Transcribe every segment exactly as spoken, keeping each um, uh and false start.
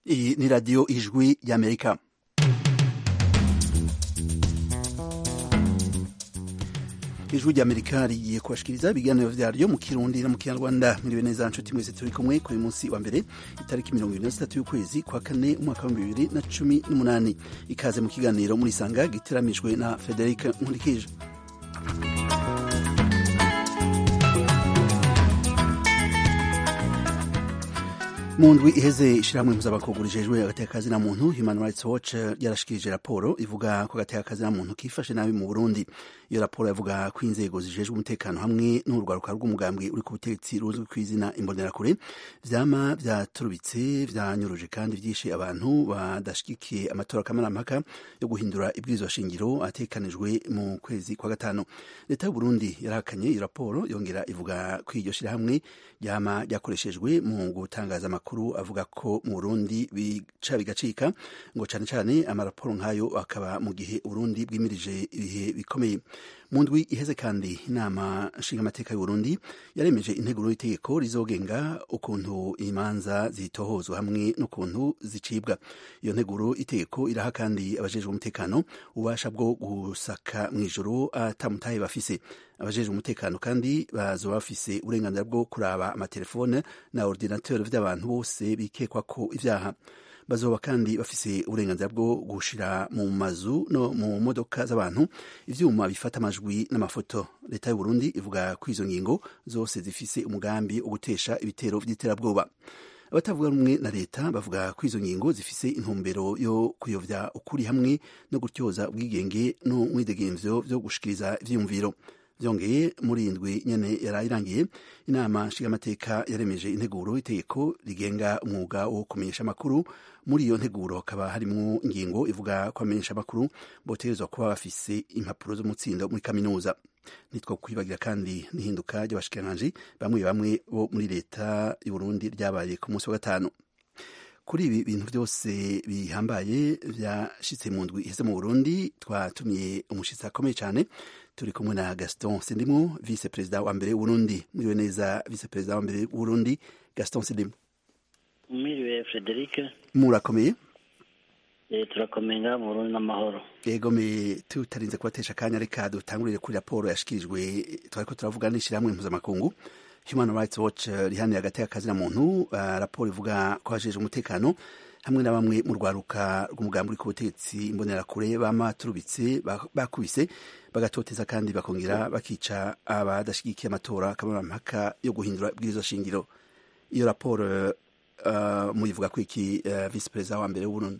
Iyi ni radiyo ijwi y'Amerika. Ijwi ry'Amerika rigiye kubashikiriza ibiganiro vyaryo mu Kirundi no mu Kinyarwanda. Mwiriwe neza nshuti mwese turi kumwe kuri munsi wa mbere itariki mirongo ibiri na zitatu y'ukwezi kwa kane umwaka wa bibiri na cumi n'umunani. Ikaze mu kiganiro muri Sanga giteramijwe na Frederic Nkurikije. Mu ndwi iheze ishirahamwe mpuzamakungu rijejwe agateka na muntu Human Rights Watch yarashikirije raporo ivuga ko agateka na muntu kifashe nabi mu Burundi. Iyo raporo yavuga ko inzego zijejwe umutekano hamwe n'urwaruka rw'umugambwe uri ku butegetsi ruzwi kw'izina Imbonerakure vyama vyaturubitse, vyanyuruje kandi vyishe abantu badashigikiye amatora kamarampaka yo guhindura ibwirizwa shingiro atekanijwe mu kwezi kwa gatanu. Leta y'u Burundi yarahakanye iyo raporo, yongera ivuga ko iryo shirahamwe ryama ryakoreshejwe mu gutangaza amakuru avuga ko mu Burundi bica bigacika, ngo cane cane amaraporo nk'ayo akaba mu gihe Burundi bwimirije ibihe bikomeye. Mu ndwi iheze kandi inama nshingamateka y'u Burundi yaremeje integuro y'itegeko rizogenga ukuntu imanza zitohozwa hamwe n'ukuntu zicibwa. Iyo nteguro itegeko iraha kandi abajejwe umutekano ubasha bwo gusaka mw'ijoro atamutahe bafise. Abajejwe umutekano kandi bazoba bafise uburenganzira bwo kuraba amatelefone na ordinateur vy'abantu bose bikekwa ko ivyaha. Bazoba kandi bafise uburenganzira bwo gushira mu mazu no mu modoka z'abantu ivyuma bifata amajwi n'amafoto. Leta y'u Burundi ivuga ko izo ngingo zose zifise umugambi wo gutesha ibitero vy'iterabwoba. Abatavuga rumwe na leta bavuga ko izo ngingo zifise intumbero yo kuyovya ukuri hamwe no gutyoza ubwigenge no mwidegemvyo vyo gushikiriza ivyiyumviro. Vyongeye muri indwi nyene yarayirangiye inama nshingamateka yaremeje integuro itegeko rigenga umwuga wo kumenyesha amakuru. Muri iyo nteguro hakaba harimwo ingingo ivuga ko abamenyesha amakuru botegerezwa kuba bafise impapuro z'umutsindo muri kaminuza. Nitwo kwibagira kandi n'ihinduka ry'abashikiranganji bamwe bamwe bo muri leta y'u Burundi ryabaye ku munsi wa gatanu. Kuri ibi bintu vyose bihambaye vyashitse mu ndwi iheze mu Burundi, twatumiye umushitsi akomeye cane. Turi kumwe na Gaston Sindimwo, vice president wa mbere w'Uburundi. Mwiriwe neza vice president wa mbere w'Uburundi, Gaston Sindimwo. Mwiriwe Frederic. Murakomeye? Eh, turakomenga mu Burundi n'amahoro. Yego me tutarinze kubatesha kanya, reka dutangurire kuri raporo yashikirijwe. Twariko turavuga n'ishirahamwe mpuzamakungu Human Rights Watch rihanira agateka na muntu. Uh, raporo ivuga ko hajejwe umutekano hamwe na bamwe mu rwaruka rw'umugambi uri ku butegetsi Imbonerakure bama turubitse, bakubise, bagatoteza kandi bakongera bakica abadashigikiye amatora kamarampaka yo guhindura ibwirizwa shingiro. Iyo raporo uh, muyivuga ko iki, uh, vice president wa mbere w'u Burundi?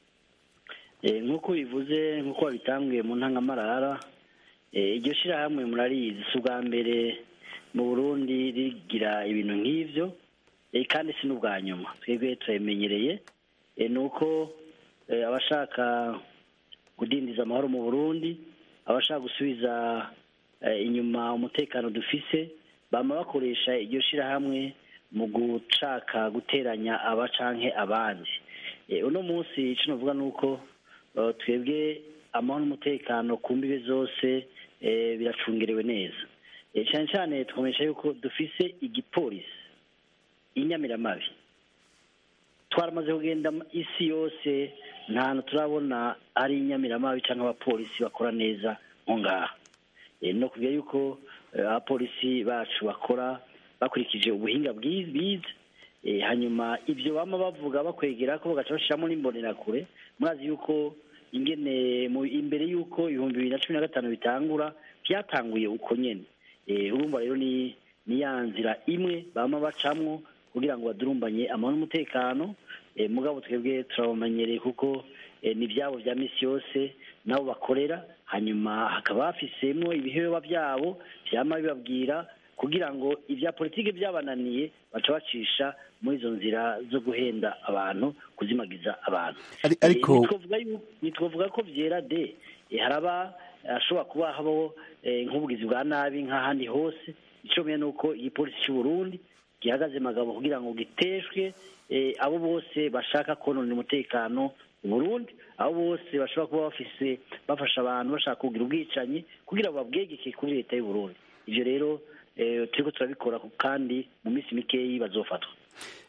Eh, nkuko bivuze, nkuko babitanguye mu ntangamarara, eh, iryo shirahamwe murarizi subwa mbere mu Burundi rigira ibintu nk'ivyo, eh, kandi si n'ubwa nyuma. Twebwe turemenyereye e, nuko e, abashaka kudindiza amahoro mu Burundi, abashaka gusubiza e, inyuma umutekano dufise, bama bakoresha iryo shirahamwe mu gushaka guteranya abacanke abandi. E, uno munsi ico novuga nuko uh, twebwe amahoro n'umutekano ku mbibe zose e, biracungerewe neza. E, cyane cyane twamenyesha yuko dufise igipolisi inyamiramabi. Twaramaze kugenda isi yose, nta hantu turabona ari inyamiramabi canke abapolisi bakora neza nko ngaha. E, no kugira yuko abapolisi bacu bakora bakurikije ubuhinga bwiza. E, hanyuma ivyo bama bavuga bakwegera ko bagaca bashiramo n'Imbonerakure. Murazi yuko ingene mu imbere yuko ibihumbi bibiri na cumi na gatanu bitangura vyatanguye uko nyene. E, urumva rero ni ni ya nzira imwe bama bacamwo kugira ngo badurumbanye amahoro n'umutekano. E, mugabo twebwe turabamenyereye kuko e, ni byabo vya misi yose nabo bakorera, hanyuma hakaba hafisemwo ibiheba vyabo vyama bibabwira kugira ngo ivya politike vyabananiye baca bacisha muri izo nzira zo guhenda abantu, kuzimagiza abantu. Ariko e, nitwovuga ko vyera de e, haraba ashobora kuba habo e, nk'ubugizi bwa nabi nk'ahandi hose. Ico menya nuko igipolisi cy'u Burundi gihagaze magabo kugira ngo giteshwe e, abo bose bashaka konona umutekano mu Burundi, abo bose bashobora kuba bafise bafasha abantu bashaka kugira ubwicanyi kugira babwegeke kuri leta y'u Burundi. Ivyo rero e, turiko turabikora kandi mu misi mikeyi bazofatwa.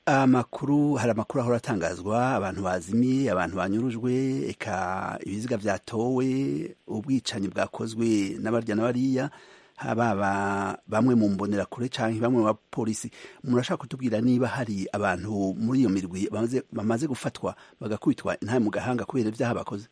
amakuru hari amakuru ahora atangazwa abantu bazimiye abantu banyurujwe eka ibiziga vyatowe ubwicanyi bwakozwe n'abarya n'abariya baba bamwe mu mbonera kure canke bamwe mu bapolisi murashaka kutubwira niba hari abantu muri iyo mirwi bamaze bamaze gufatwa bagakubitwa intahe mu gahanga kubera ivyaha bakoze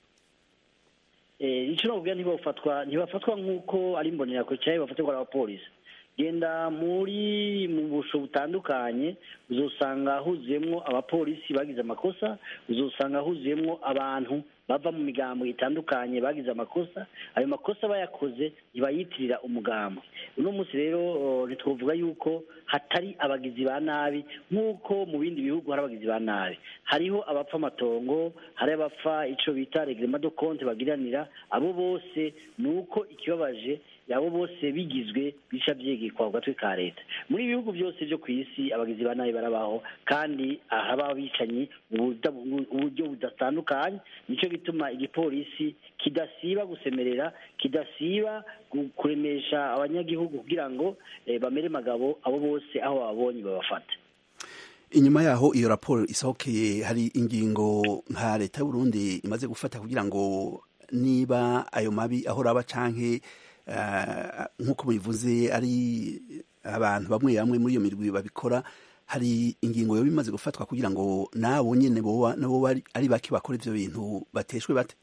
eh ico no ntibafatwa ntibafatwa nkuko ari mbonera kure cyane bafatwa n'abapolisi genda muri mu busho butandukanye uzosanga huzuyemwo abapolisi bagize amakosa uzosanga huzuyemwo abantu bava mu migambo itandukanye bagize amakosa ayo makosa bayakoze ibayitirira umugambo uno munsi rero ntitwovuga yuko hatari abagizi ba nabi nkuko mu bindi bihugu hari abagizi ba nabi hariho abapfa amatongo hari abapfa ico bita reglement de compte bagiranira abo bose nuko ikibabaje yabo bose bigizwe bica vyegekwa ku gatwe ka leta muri ibihugu byose byo kwisi abagizi ba nabi barabaho kandi ahaba bicanyi uburyo budatandukanye nico bituma igipolisi kidasiba gusemerera kidasiba kuremesha abanyagihugu kugira ngo eh, bamere magabo abo bose aho babonye babafata inyuma yaho iyo raporo isohokeye hari ingingo nka leta y'u Burundi imaze gufata kugira ngo niba ayo mabi aho raba canke nk'uko bivuze ari abantu bamwe bamwe muri iyo mirwi babikora hari ingingo yo bimaze gufatwa kugira ngo nabo nyene boba nabo ari baki bakora ivyo bintu bateshwe bate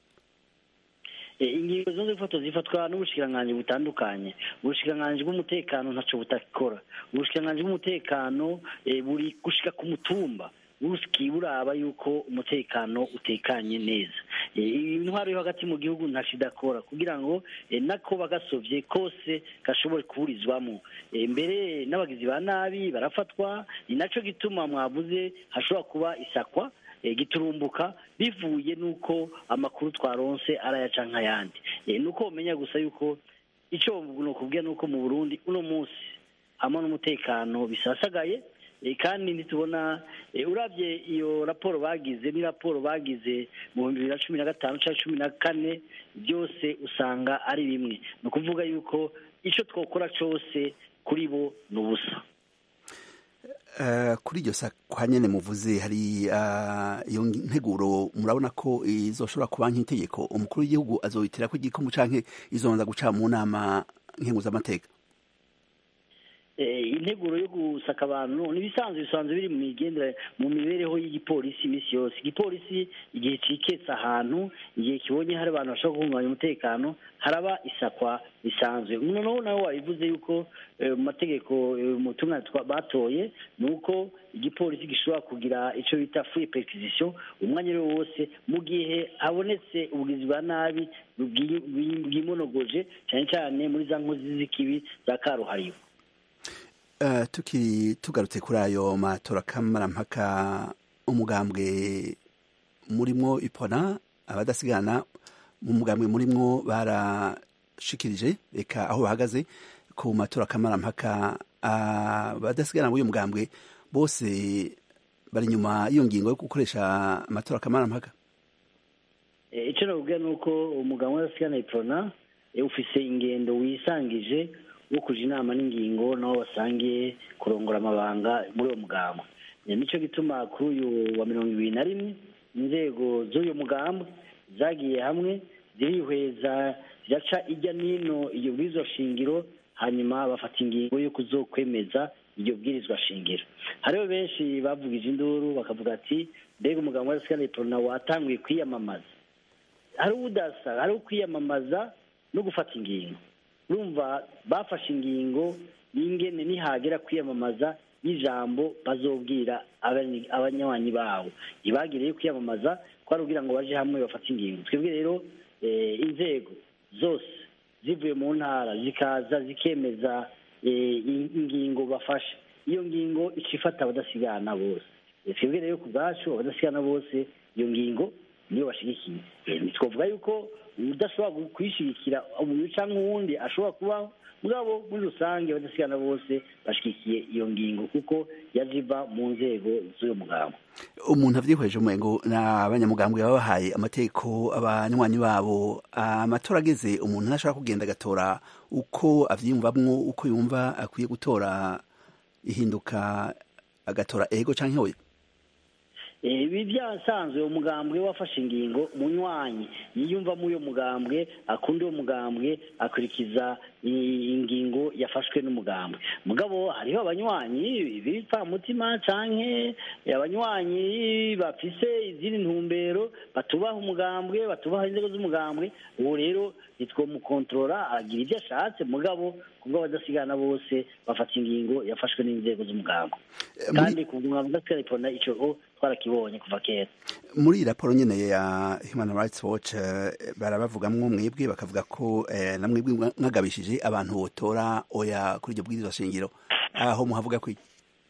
ingingo zo zifatwa zifatwa n'ubushikiranganji butandukanye ubushikiranganji bw'umutekano ntaco butakora ubushikiranganji bw'umutekano buri gushika ku mutumba buski buraba yuko umutekano utekanye neza intwaro yo hagati mu gihugu ntashidakora kugira ngo nako bagasovye kose gashobore kuburizwamo mbere n'abagizi ba nabi barafatwa ni naco gituma mwavuze hashobora kuba isakwa giturumbuka bivuye nuko amakuru twaronse arayaca nk'ayandi nuko umenya gusa yuko ico no kubwira nuko mu Burundi uno munsi hamwe n'umutekano bisasagaye kandi ntitubona uravye iyo raporo bagize ni raporo bagize mu bibiri na cumi na gatanu cyangwa cumi na kane byose usanga ari bimwe no kuvuga yuko ico twokora cyose kuri bo n'ubusa Uh, kuri iryo sakwa nyene muvuze hari iyo uh, nteguro murabona ko izoshobora kuba nk'itegeko umukuru w'igihugu azoyitira ko igikomo canke izonza guca mu nama nkenguzamateka integuro yo gusaka abantu nibisanzwe bisanzwe biri mu migendera mu mibereho y'igipolisi imisi yose igipolisi igihe ciketsa ahantu igihe kibonye hari abantu bashaka guhungabanya umutekano haraba isakwa bisanzwe noneho nawe wabivuze yuko mu mategeko mu tumwa batoye nuko igipolisi gishobora kugira ico bita free perquisition umwanya rero wose mu gihe habonetse ubugizi bwa nabi bwimonogoje cyane cyane muri za nkozi z'ikibi za karuhariwe. Uh, tuki tugarutse kuri ayo matora kamarampaka umugambwe murimwo ipona abadasigana mu mugambwe murimwo barashikirije reka aho bahagaze ku matora kamarampaka abadasigana uh, b'uyu mugambwe bose bari nyuma iyo ngingo yo gukoresha amatora kamarampaka ico nabubwira nuko umugambwe w'abadasigana ipona ufise ingendo wisangije wo kuja inama n'ingingo naho basangiye kurongora amabanga muri uwo mugambwe nico gituma kuri uyu wa mirongo ibiri na rimwe inzego z'uyu mugambwe zagiye hamwe zirihweza ziraca ijya nino iyo bwirizwa shingiro hanyuma bafata ingingo yo kuzokwemeza iryo bwirizwa shingiro hariho benshi bavugije induru bakavuga ati mbega umugambwe wa Sikana Iprona watanguye kwiyamamaza hari udasa hari ukwiyamamaza no gufata ingingo urumva bafashe ingingo y'ingene nihagera kwiyamamaza y'ijambo bazobwira abanyawanyi babo ibagiriye kwiyamamaza kwarugira ngo baje hamwe bafate ingingo twebwe rero inzego zose zivuye mu ntara zikaza zikemeza ingingo bafashe iyo ngingo icifata abadasigana bose twebwe rero ku bwacu abadasigana bose iyo ngingo niyo bashigikiye twavuga yuko udashobora kwishigikira umuntu cyangwa uwundi ashobora kuba mugabo muri rusange abadasigana bose bashigikiye iyo ngingo kuko yajiva mu nzego z'uyo mugambo umuntu avyihweje umengo n'abanyamugambwe baba bahaye amategeko abanywanyi babo amatora ageze umuntu ntashobora kugenda agatora uko avyiyumvamwo uko yumva akwiye gutora ihinduka agatora ego canke oya ibi byasanzwe umugambwe wafashe ingingo umunywanyi yiyumva mu uyo mugambwe akunda uwo mugambwe akurikiza ingingo yafashwe n'umugambwe mugabo hariho abanywanyi b'ipfamutima canke abanywanyi bafise izindi ntumbero batubaha umugambwe batubaha inzego z'umugambwe uwo rero nitwomukontorora agira ibyo ashatse mugabo kubwo badasigana bose bafata ingingo yafashwe n'inzego z'umugambwe kandi kuva mwavuga ico twarakibonye kuva kera muri raporo nyene ya Human Rights Watch uh, barabavugamwo mwebwe bakavuga ko uh, na mwebwe mwagabishije abantu botora oya kuri iryo bwirizwa shingiro aho muhavuga ko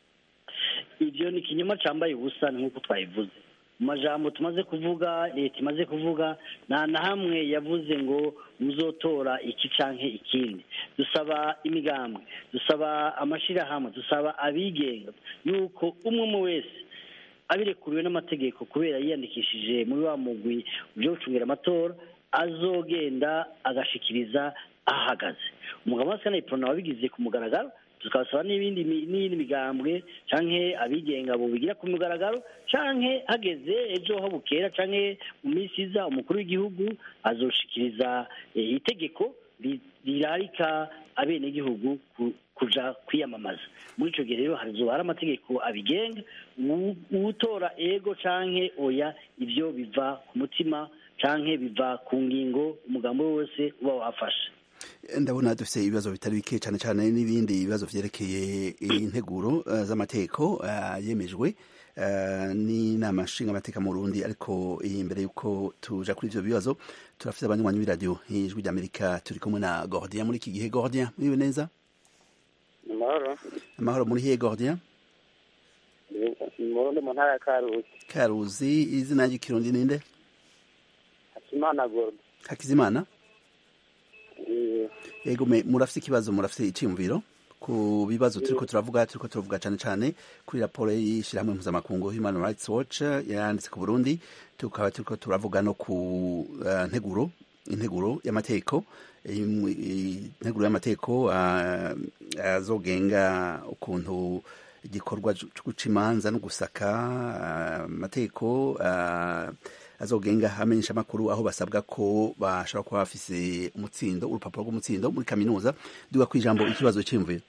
ivyo ni kinyoma cambaye ubusa nk'uko twabivuze mu majambo tumaze kuvuga leta imaze kuvuga nta na hamwe yavuze ngo muzotora iki canke ikindi dusaba imigambwe dusaba amashirahamwe dusaba abigenga yuko umwe mu wese abirekuriwe n'amategeko kubera yiyandikishije muri wa mugwi byo gucungira amatora azogenda agashikiriza ahagaze umugabo wese n'ipona wabigize ku mugaragaro tukabasaba n'ibindi n'indi migambwe canke abigenga bo bigira ku mugaragaro canke hageze ejo ho bukera canke mu minsi iza umukuru w'igihugu azoshikiriza itegeko rirarika abenegihugu kuja kwiyamamaza muri ico gihe rero hazoba hari amategeko abigenga uwutora ego canke oya ivyo biva ku mutima canke biva ku ngingo umugambo wose uba wafashe ndabona dufite ibibazo bitari bike cyane cyane n'ibindi bibazo vyerekeye integuro uh, z'amateko uh, yemejwe uh, n'inama nshingamateka mu Burundi ariko imbere yuko tuja kuri ivyo bibazo turafite abanywanyi b'iradio ijwi ry'Amerika turi kumwe na Gordien muri iki gihe Gordien mwiwe neza amahoro amahoro muri hiye Gordien Murundi mu ntara ya Karuzi Karuzi izina ry'ikirundi ninde Hakizimana Gordien Hakizimana Ego me murafite ikibazo murafite iciyumviro ku bibazo turiko turavuga turiko turavuga cyane cyane kuri raporo y'ishirahamwe mpuzamakungu Human Rights Watch yanditse ku Burundi tukaba turiko turavuga no ku uh, nteguro integuro y'amateko integuro y'amateko azogenga uh, ukuntu igikorwa cyo guca imanza no gusaka amateko uh, uh, azogenga hamenyesha makuru aho basabwa ko bashobora kuba bafise umutsindo urupapuro rw'umutsindo muri kaminuza duga kwijambo ikibazo cy'imvuye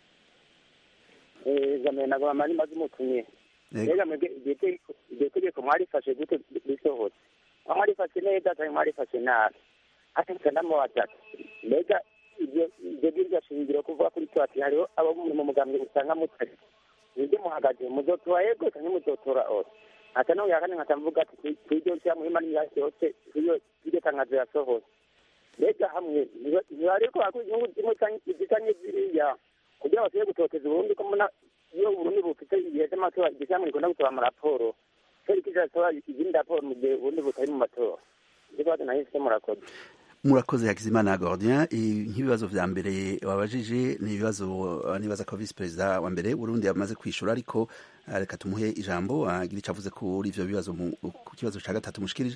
eh zamena ngo amani mazi mutunye rega mwebwe igihe tegeko mwarifashe gute bisohotse mwarifashe neza cyangwa mwarifashe nabi ati ndamo watatu mbega ibyo ibyo birya shingiro kuvuga kuri twati hariho abo mu mugambwe usanga mutari ibyo muhagaze muzotora yego cyangwa muzotora ose ata no yakane ngatamvuga ati kwijo cya muhima ni yake yose iyo iyo tangazo yasohoye leta hamwe ntibariko akuzimwe cyangwa igitanye ziriya kugira basiye gutoteza ubundi ko muna iyo Burundi bufite igihe cy'amatora igisamwe rikunda gutora mu raporo cyo kizasohora izindi raporo mu gihe Burundi butari mu matora ndiko ati nahise murakoze murakoze Hakizimana Gordien nk'ibibazo vya mbere wabajije ni ibibazo nibaza ko vice president wa mbere Burundi yamaze kwishura ariko reka tumuhe ijambo agira icyo avuze kuri ivyo bibazo ku kibazo ca gatatu mushikirije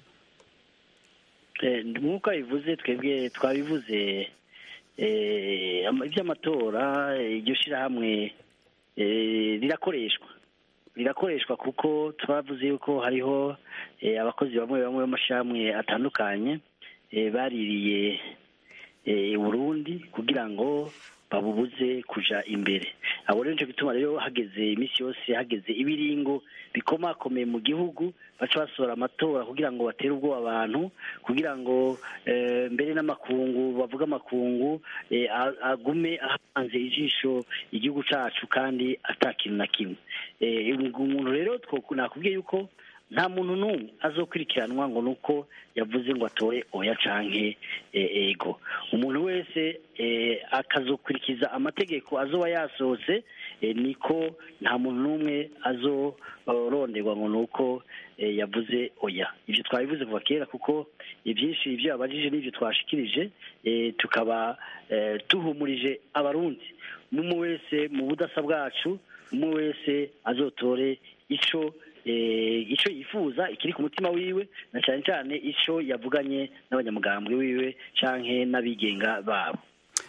eh nk'uko bivuze twebwe twabivuze eh ivy'amatora iryo shirahamwe eh rirakoreshwa rirakoreshwa kuko twavuze yuko hariho abakozi bamwe bamwe b'amashamwe atandukanye baririye Burundi kugira ngo babubuze kuja imbere abo rero cyo bituma rero hageze imisi yose hageze ibiringo bikomakomeye mu gihugu baca basora amatora kugira ngo batere ubwo abantu kugira ngo mbere n'amakungu bavuga amakungu agume ahanze ijisho igihugu cacu kandi atakintu na kimwe umuntu rero nakubwiye yuko nta muntu n'umwe azokurikiranwa ngo nuko yavuze ngo atore oya canke ego umuntu wese akazokurikiza amategeko azoba yasohotse niko nta muntu n'umwe azoronderwa ngo nuko yavuze oya ivyo twabivuze kuva kera kuko ivyinshi ivyo abajije n'ivyo twashikirije tukaba tuhumurije abarundi umwe wese mu budasa bwacu umwe wese azotore ico ico yifuza ikiri ku mutima wiwe na cyane cyane ico yavuganye n'abanyamugambwe wiwe canke n'abigenga babo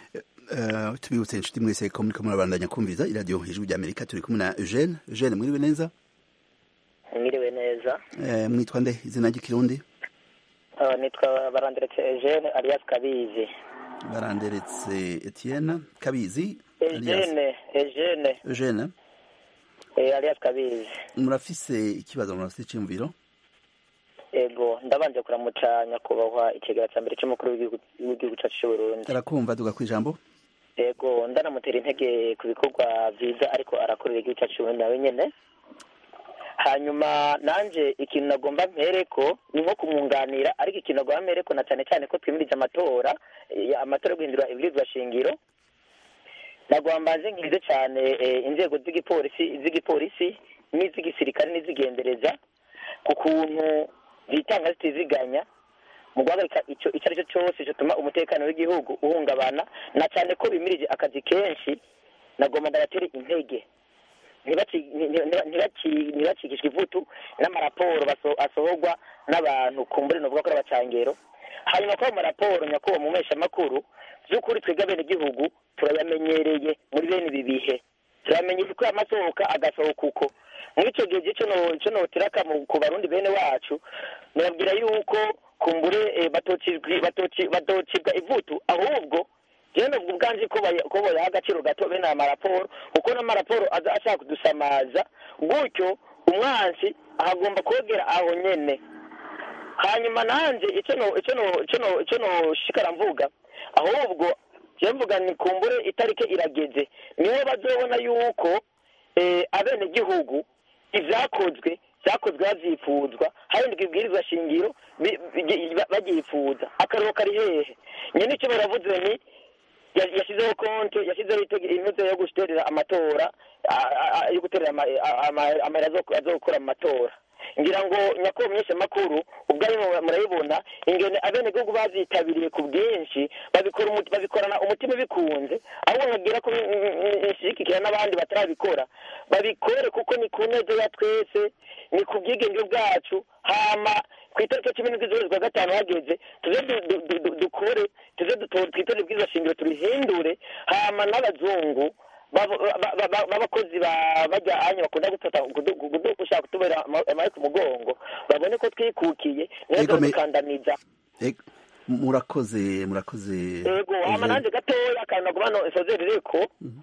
uh, tubibutse inshuti mwese ko muriko murabandanya kumviza iradiyo ijwi rya Amerika turi kumwe na Eugene Eugene mwiriwe neza mwiriwe neza eh mwitwa nde izina ry'ikirundi uh, nitwa Baranderetse Eugene alias Kabizi Baranderetse Etienne Kabizi Eugene Eugene Eugene eh alias Kabizi murafise ikibazo murafise cyumviro ego ndabanje kuramucanya kubahwa ikigera cya mbere cy'umukuru w'igihugu cyacu cy'u Burundi arakumva duga kwijambo ego ndanamutera intege ku bikorwa byiza ariko arakorera igihugu cyacu nawe nyene hanyuma nanje ikintu nagomba mpereko ni nko kumwunganira ariko ikintu nagomba mpereko na cyane cyane ko twimirije amatora amatora yo guhindura ibwirizwa shingiro nagomba nje ngize cyane inzego z'igipolisi z'igipolisi n'iz'igisirikare n'izigendereza ku kuntu zitanga zitiziganya mu guhagarika icyo icyo ari cyo cyose cyatuma umutekano w'igihugu uhungabana na cyane ko bimirije akazi kenshi nagomba ndabatera intege ntibacikishwe ivutu n'amaraporo asohorwa n'abantu kumbure novuga ko ari abacangero hanyuma ko amaraporo nyakubahwa mu mpeshamakuru by'ukuri twebwe abenegihugu turayamenyereye muri bene ibi bihe turamenyereye ko amasohoka agasohoka uko muri icyo gihe cyo notiraka ku barundi bene wacu nababwira yuko kumbure batocibwa ivutu ahubwo jewe novuga ubwanje ko boyaha agaciro gato bene aya maraporo kuko n'amaraporo aza ashaka kudusamaza gutyo umwansi ahagomba kogera aho nyene hanyuma nanje icyo noshikara mvuga ahubwo jewe mvuga ni kumbure itarike irageze niho bazobona yuko abenegihugu ivyakozwe vyakozwe havyifuzwa harindwa ibwirizwa shingiro bagyifuza akaruho kari hehe nyene icyo baravuze ni yashyizeho konti yashyizeho imeze yo guterera amatora yo guterera amahera azokora mu matora ngira ngo nyakubahwa mweshamakuru ubwo ari murabibona ingene abenegihugu bazitabiriye ku bwinshi babikorana umutima bikunze ahubwo nkagira ko nshigikira n'abandi batarabikora babikore kuko ni ku neza ya twese ni ku bwigenge bwacu hama ku itariki cumi n'indwi z'ukwezi kwa gatanu hageze tuze dukore tuze twitorere ibwirizwa shingiro turihindure hama n'abazungu b'abakozi bajya anya bakunda gushaka kutubera amaboko ku mugongo babone ko twikukiye niyo dukandamiza murakoze murakoze yego hama nanjye gatoya akantu naguma no nsozerereko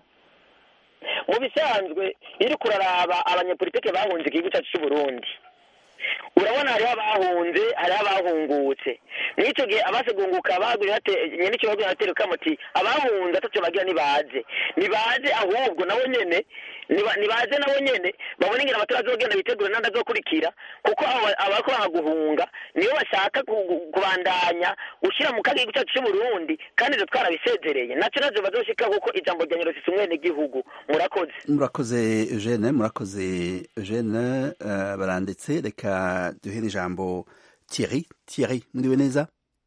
mu bisanzwe iri kuraraba abanyepolitike bahunze igihugu cyacu cy'u Burundi urabona hariho abahunze hariho abahungutse n'icyo gihe abasegunguka bagurira nyene icyo bagurira atereka muti abahunze ataco bagira nibaze nibaze ahubwo nabo nyene nibaze nabo nyene babone ngira abatora azogenda bitegura nanda azokurikira kuko abako baguhunga niyo bashaka kubandanya gushira mu kagi cyacu cy'u Burundi kandi zo twarabisezereye naco nazo bazoshika kuko ijambo rya nyirose umwene gihugu murakoze murakoze Eugene murakoze Eugene uh, baranditse reka duhere ijambo Thierry Thierry muriwe neza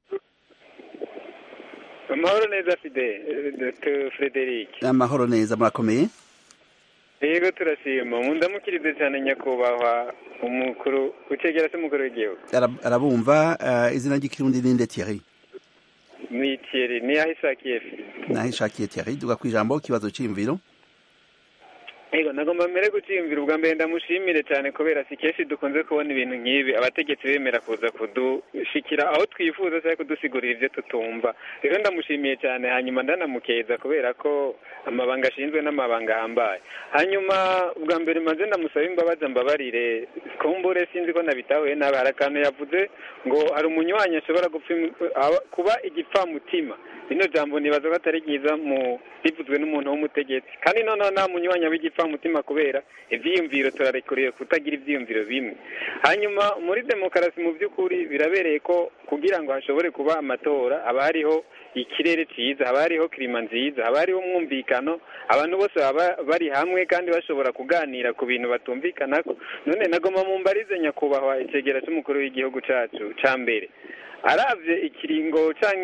amahoro neza Fide Dr Frederic amahoro neza murakomeye yego turashima mundamukirize cyane nyakubahwa umukuru ucegera se umukuru w'igihugu arabumva uh, izina ry'ikirundi ninde Thierry ni Thierry ni ahishakiye nahishakiye Thierry duga kwijambo kibazo cy'imviro Ego nagomba mbere guciyumvira ubwa mbere ndamushimire cyane kubera si kenshi dukunze kubona ibintu nk'ibi abategetsi bemera kuza kudushikira aho twifuza cyangwa kudusigurira ibyo tutumva rero ndamushimiye cyane hanyuma ndanamukeza kubera ko amabanga ashinzwe n'amabanga ahambaye hanyuma ubwa mbere maze ndamusaba imbabazi mbabarire kumbure sinzi ko nabitahuye nabi hari akantu yavuze ngo hari umunywanyi ashobora kuba igipfamutima rino jambo nibaza ko atari ryiza mu rivuzwe n'umuntu w'umutegetsi kandi noneho nta munywanyi w'igipfamutima kubera ivyiyumviro turarekuriye kutagira ivyiyumviro bimwe hanyuma muri demokarasi mu by'ukuri birabereye ko kugira ngo hashobore kuba amatora haba hariho ikirere cyiza haba hariho klima nziza haba hariho umwumvikano abantu bose baba bari hamwe kandi bashobora kuganira ku bintu batumvikanako none nagoma mu mbarize nyakubahwa icegera cy'umukuru w'igihugu cacu ca mbere aravye ikiringo canke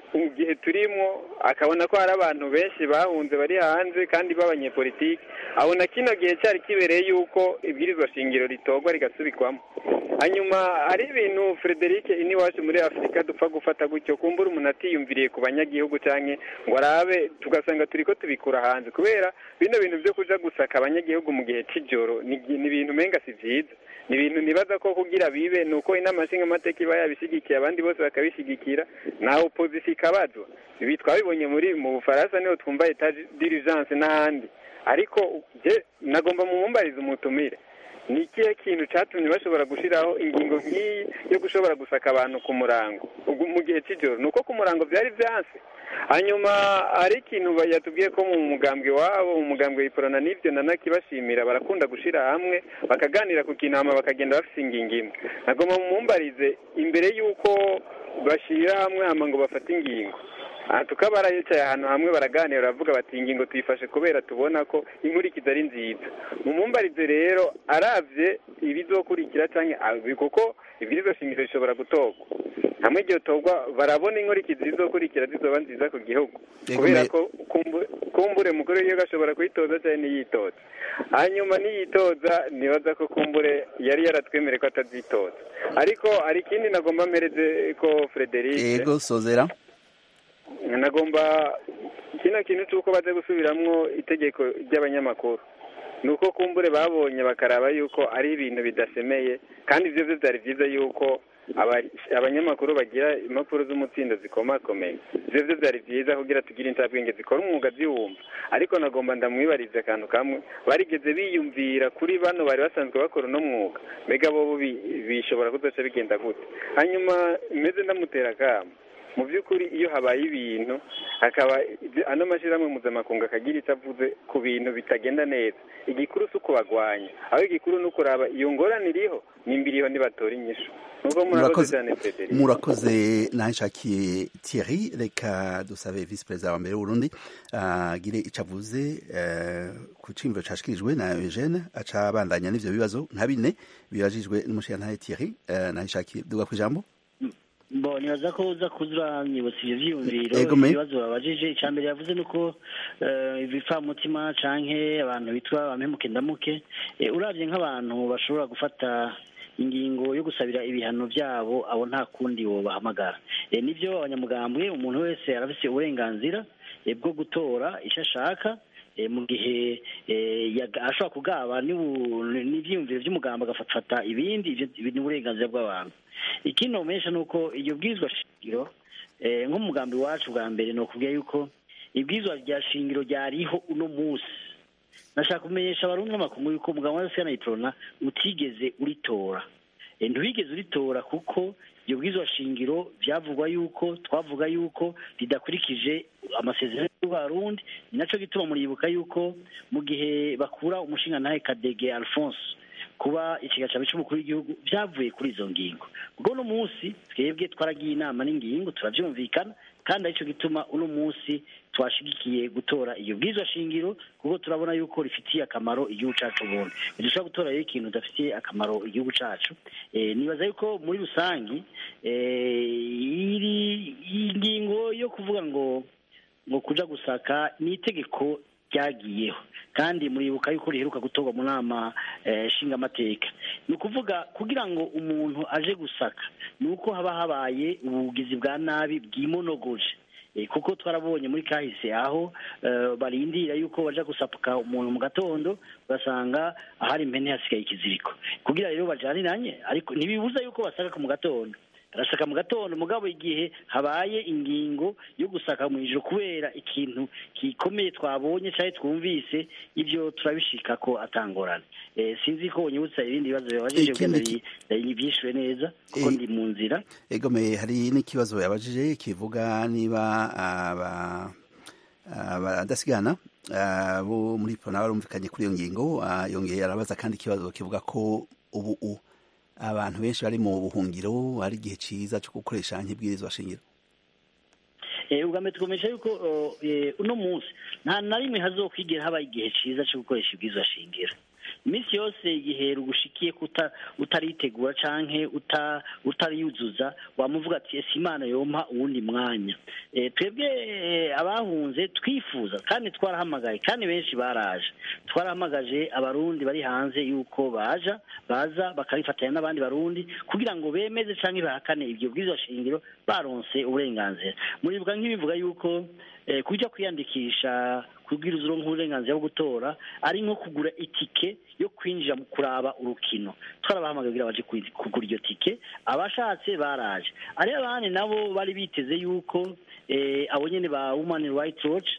mu gihe turimo akabona ko hari abantu benshi bahunze bari hanze kandi b'abanyepolitiki, abona kino gihe cyari kibereye yuko ibwirizwa shingiro ritorwa rigasubikwamo. Hanyuma hari ibintu Frederic iniwacu muri Afurika dupfa gufata gutyo, kumbura umuntu atiyumviriye ku banyagihugu canke ngo arabe, tugasanga turiko tubikura hanze, kubera bino bintu byo kuja gusaka abanyagihugu mu gihe c'ijoro ni ibintu menga si vyiza, ni ibintu nibaza ko kugira bibe nuko inama nshingamateka iba yabishigikiye abandi bose bakabishigikira na opposition ikabazwa. Ibi twabibonye muri mu Bufaransa niho twumva etat d'urgence n'ahandi, ariko je nagomba mumumbariza umutumire ni ikihe kintu cyatumye bashobora gushyiraho ingingo nk'iyi yo gushobora gusaka abantu ku murango mu gihe cy'ijoro? ni uko ku murango byari byanse. Hanyuma hari ikintu yatubwiye ko mu mugambwe wabo, mu mugambwe w'iporona, n'ibyo nanakibashimira, barakunda gushyira hamwe bakaganira ku kintu hama bakagenda bafite ingingo imwe. nagomba mumumbarize imbere y'uko bashyira hamwe hama ngo bafate ingingo, tukaba barayicaye ahantu hamwe baraganira baravuga bati ingingo tuyifashe kubera tubona ko inkurikizi ari nziza. Mumumbarize rero aravye ibizokurikira canke kuko ibwirizwa shingiro bishobora gutorwa hamwe igihe torwa barabona inkurikizi zizokurikira zizoba nziza ku gihugu, kubera ko kumbure mukuru w'igihugu ashobora kuyitoza cyane niyitoza. Hanyuma niyitoza nibaza ko kumbure yari yaratwemere ko atazitoza. Ariko hari ikindi nagomba mpereze ko Frederic, yego sozera, nagomba kino kintu cy'uko baje gusubiramwo itegeko ry'abanyamakuru, ni uko kumbure babonye bakaraba yuko ari ibintu bidasemeye, kandi ibyo byo byari byiza yuko abanyamakuru bagira impapuro z'umutsindo zikomakomeye. ibyo byo byari byiza kugira tugire inshabwenge zikora umwuga ziwumva. Ariko nagomba ndamwibariza akantu kamwe, barigeze biyumvira kuri bano bari basanzwe bakora uno mwuga, mbega bo bishobora kudaca bigenda gute? Hanyuma meze ndamutera akamo, mu by'ukuri iyo habaye ibintu hakaba ano mashyirahamwe mpuzamakungu akagira icyo avuze ku bintu bitagenda neza, igikuru si ukubagwanya, aho igikuru ni ukuraba iyo ngorane iriho nimba iriho nibatora inyishu. murakoze. nanshakiye Thierry, reka dusabe visi perezida wa mbere w'Uburundi agire icyo avuze ku cimviro cashikirijwe na Eugene, aca abandanya n'ivyo bibazo nka bine bibajijwe n'umushikirantahe Thierry. nanshakiye duga ku ijambo. Bo nibaza ko uza kuzura nyibutsa ivyo vyiyumviro ibibazo babajije. Icya mbere yavuze nuko ibipfamutima canke abantu bitwa abamemuke ndamuke, uravye nk'abantu bashobora gufata ingingo yo gusabira ibihano byabo, abo nta kundi wo bahamagara. Nivyo abanyamugambwe, umuntu wese arafise uburenganzira bwo gutora icyo ashaka mu gihe ashobora kugaba n'ivyiyumviro vy'umugamba agafata ibindi, ni uburenganzira bw'abantu. Ikindi nomenyesha ni uko iyo bwirizwa shingiro nk'umugambi wacu bwa mbere ni ukubwira yuko ibwirizwa rya shingiro ryariho uno munsi. Nashaka kumenyesha abarundi n'amakungu yuko umugambi wa Sena Iprona utigeze uritora, ntiwigeze uritora kuko iyo bwirizwa shingiro byavugwa yuko twavuga yuko ridakurikije amasezerano y'Abarundi. ni naco gituma muribuka yuko mu gihe bakura umushingantahe Kadege Alphonse kuba ikigaca cy'umukuru w'igihugu byavuye kuri izo ngingo. ubwo no munsi twebwe twaragiye inama n'ingingo turavyumvikana, kandi arico gituma uno munsi twashigikiye gutora iyo bwirizwa shingiro, kuko turabona yuko rifitiye akamaro igihugu cacu. ubundi dushobora gutora rero ikintu dafitiye akamaro igihugu cacu. e, nibaza yuko muri rusangi iri ingingo yo kuvuga ngo ngo kuja gusaka ni itegeko ryagiyeho, kandi muribuka yuko riheruka gutorwa mu nama nshingamateka. ni ukuvuga kugira ngo umuntu aje gusaka ni uko haba habaye ubugizi bwa nabi bwimonogoje, kuko twarabonye muri kahise aho barindira yuko baja gusapuka umuntu mu gatondo ugasanga ahari impene hasigaye ikiziriko, kugira rero bajaniranye. ariko ntibibuza yuko basaka mu gatondo, arasaka mu gatondo, mugabo igihe habaye ingingo yo gusaka mu ijoro kubera ikintu gikomeye twabonye cyane twumvise, ibyo turabishika ko atangorana. e, sinzi ko nyibutsa ibindi bibazo yabajije kandi yibishuye neza kuko ndi mu nzira. egome hari n'ikibazo yabajije kivuga niba aba abadasigana bo muri Prona barumvikanye kuri iyo ngingo. yongeye arabaza kandi ikibazo kivuga ko ubu abantu benshi bari mu buhungiro ari igihe ciza cyo gukoresha nk'ibwirizwa shingiro. Eh ugame tukomesha yuko uno munsi nta na rimwe hazokwigira haba igihe ciza cyo gukoresha ibwirizwa shingiro, iminsi yose igihe rugushikiye kuta utaritegura canke uta utariyuzuza wamuvuga ati ese Imana yompa uwundi mwanya e, twebwe e, abahunze twifuza kandi twarahamagaye kandi benshi baraje twarahamagaje abarundi bari hanze yuko baja baza bakarifatanya n'abandi barundi kugira ngo bemeze canke bahakane ibyo bwizo shingiro baronse uburenganzira muribuka nk'ibivuga yuko eh, kuja kwiyandikisha kugira uzuronka uburenganzira bwo gutora ari nko kugura itike yo kwinjira mu kuraba urukino twarabahamagaye baje kugura iyo tike abashatse baraje ari abandi nabo bari biteze yuko eh, abo nyene ba Human Rights Watch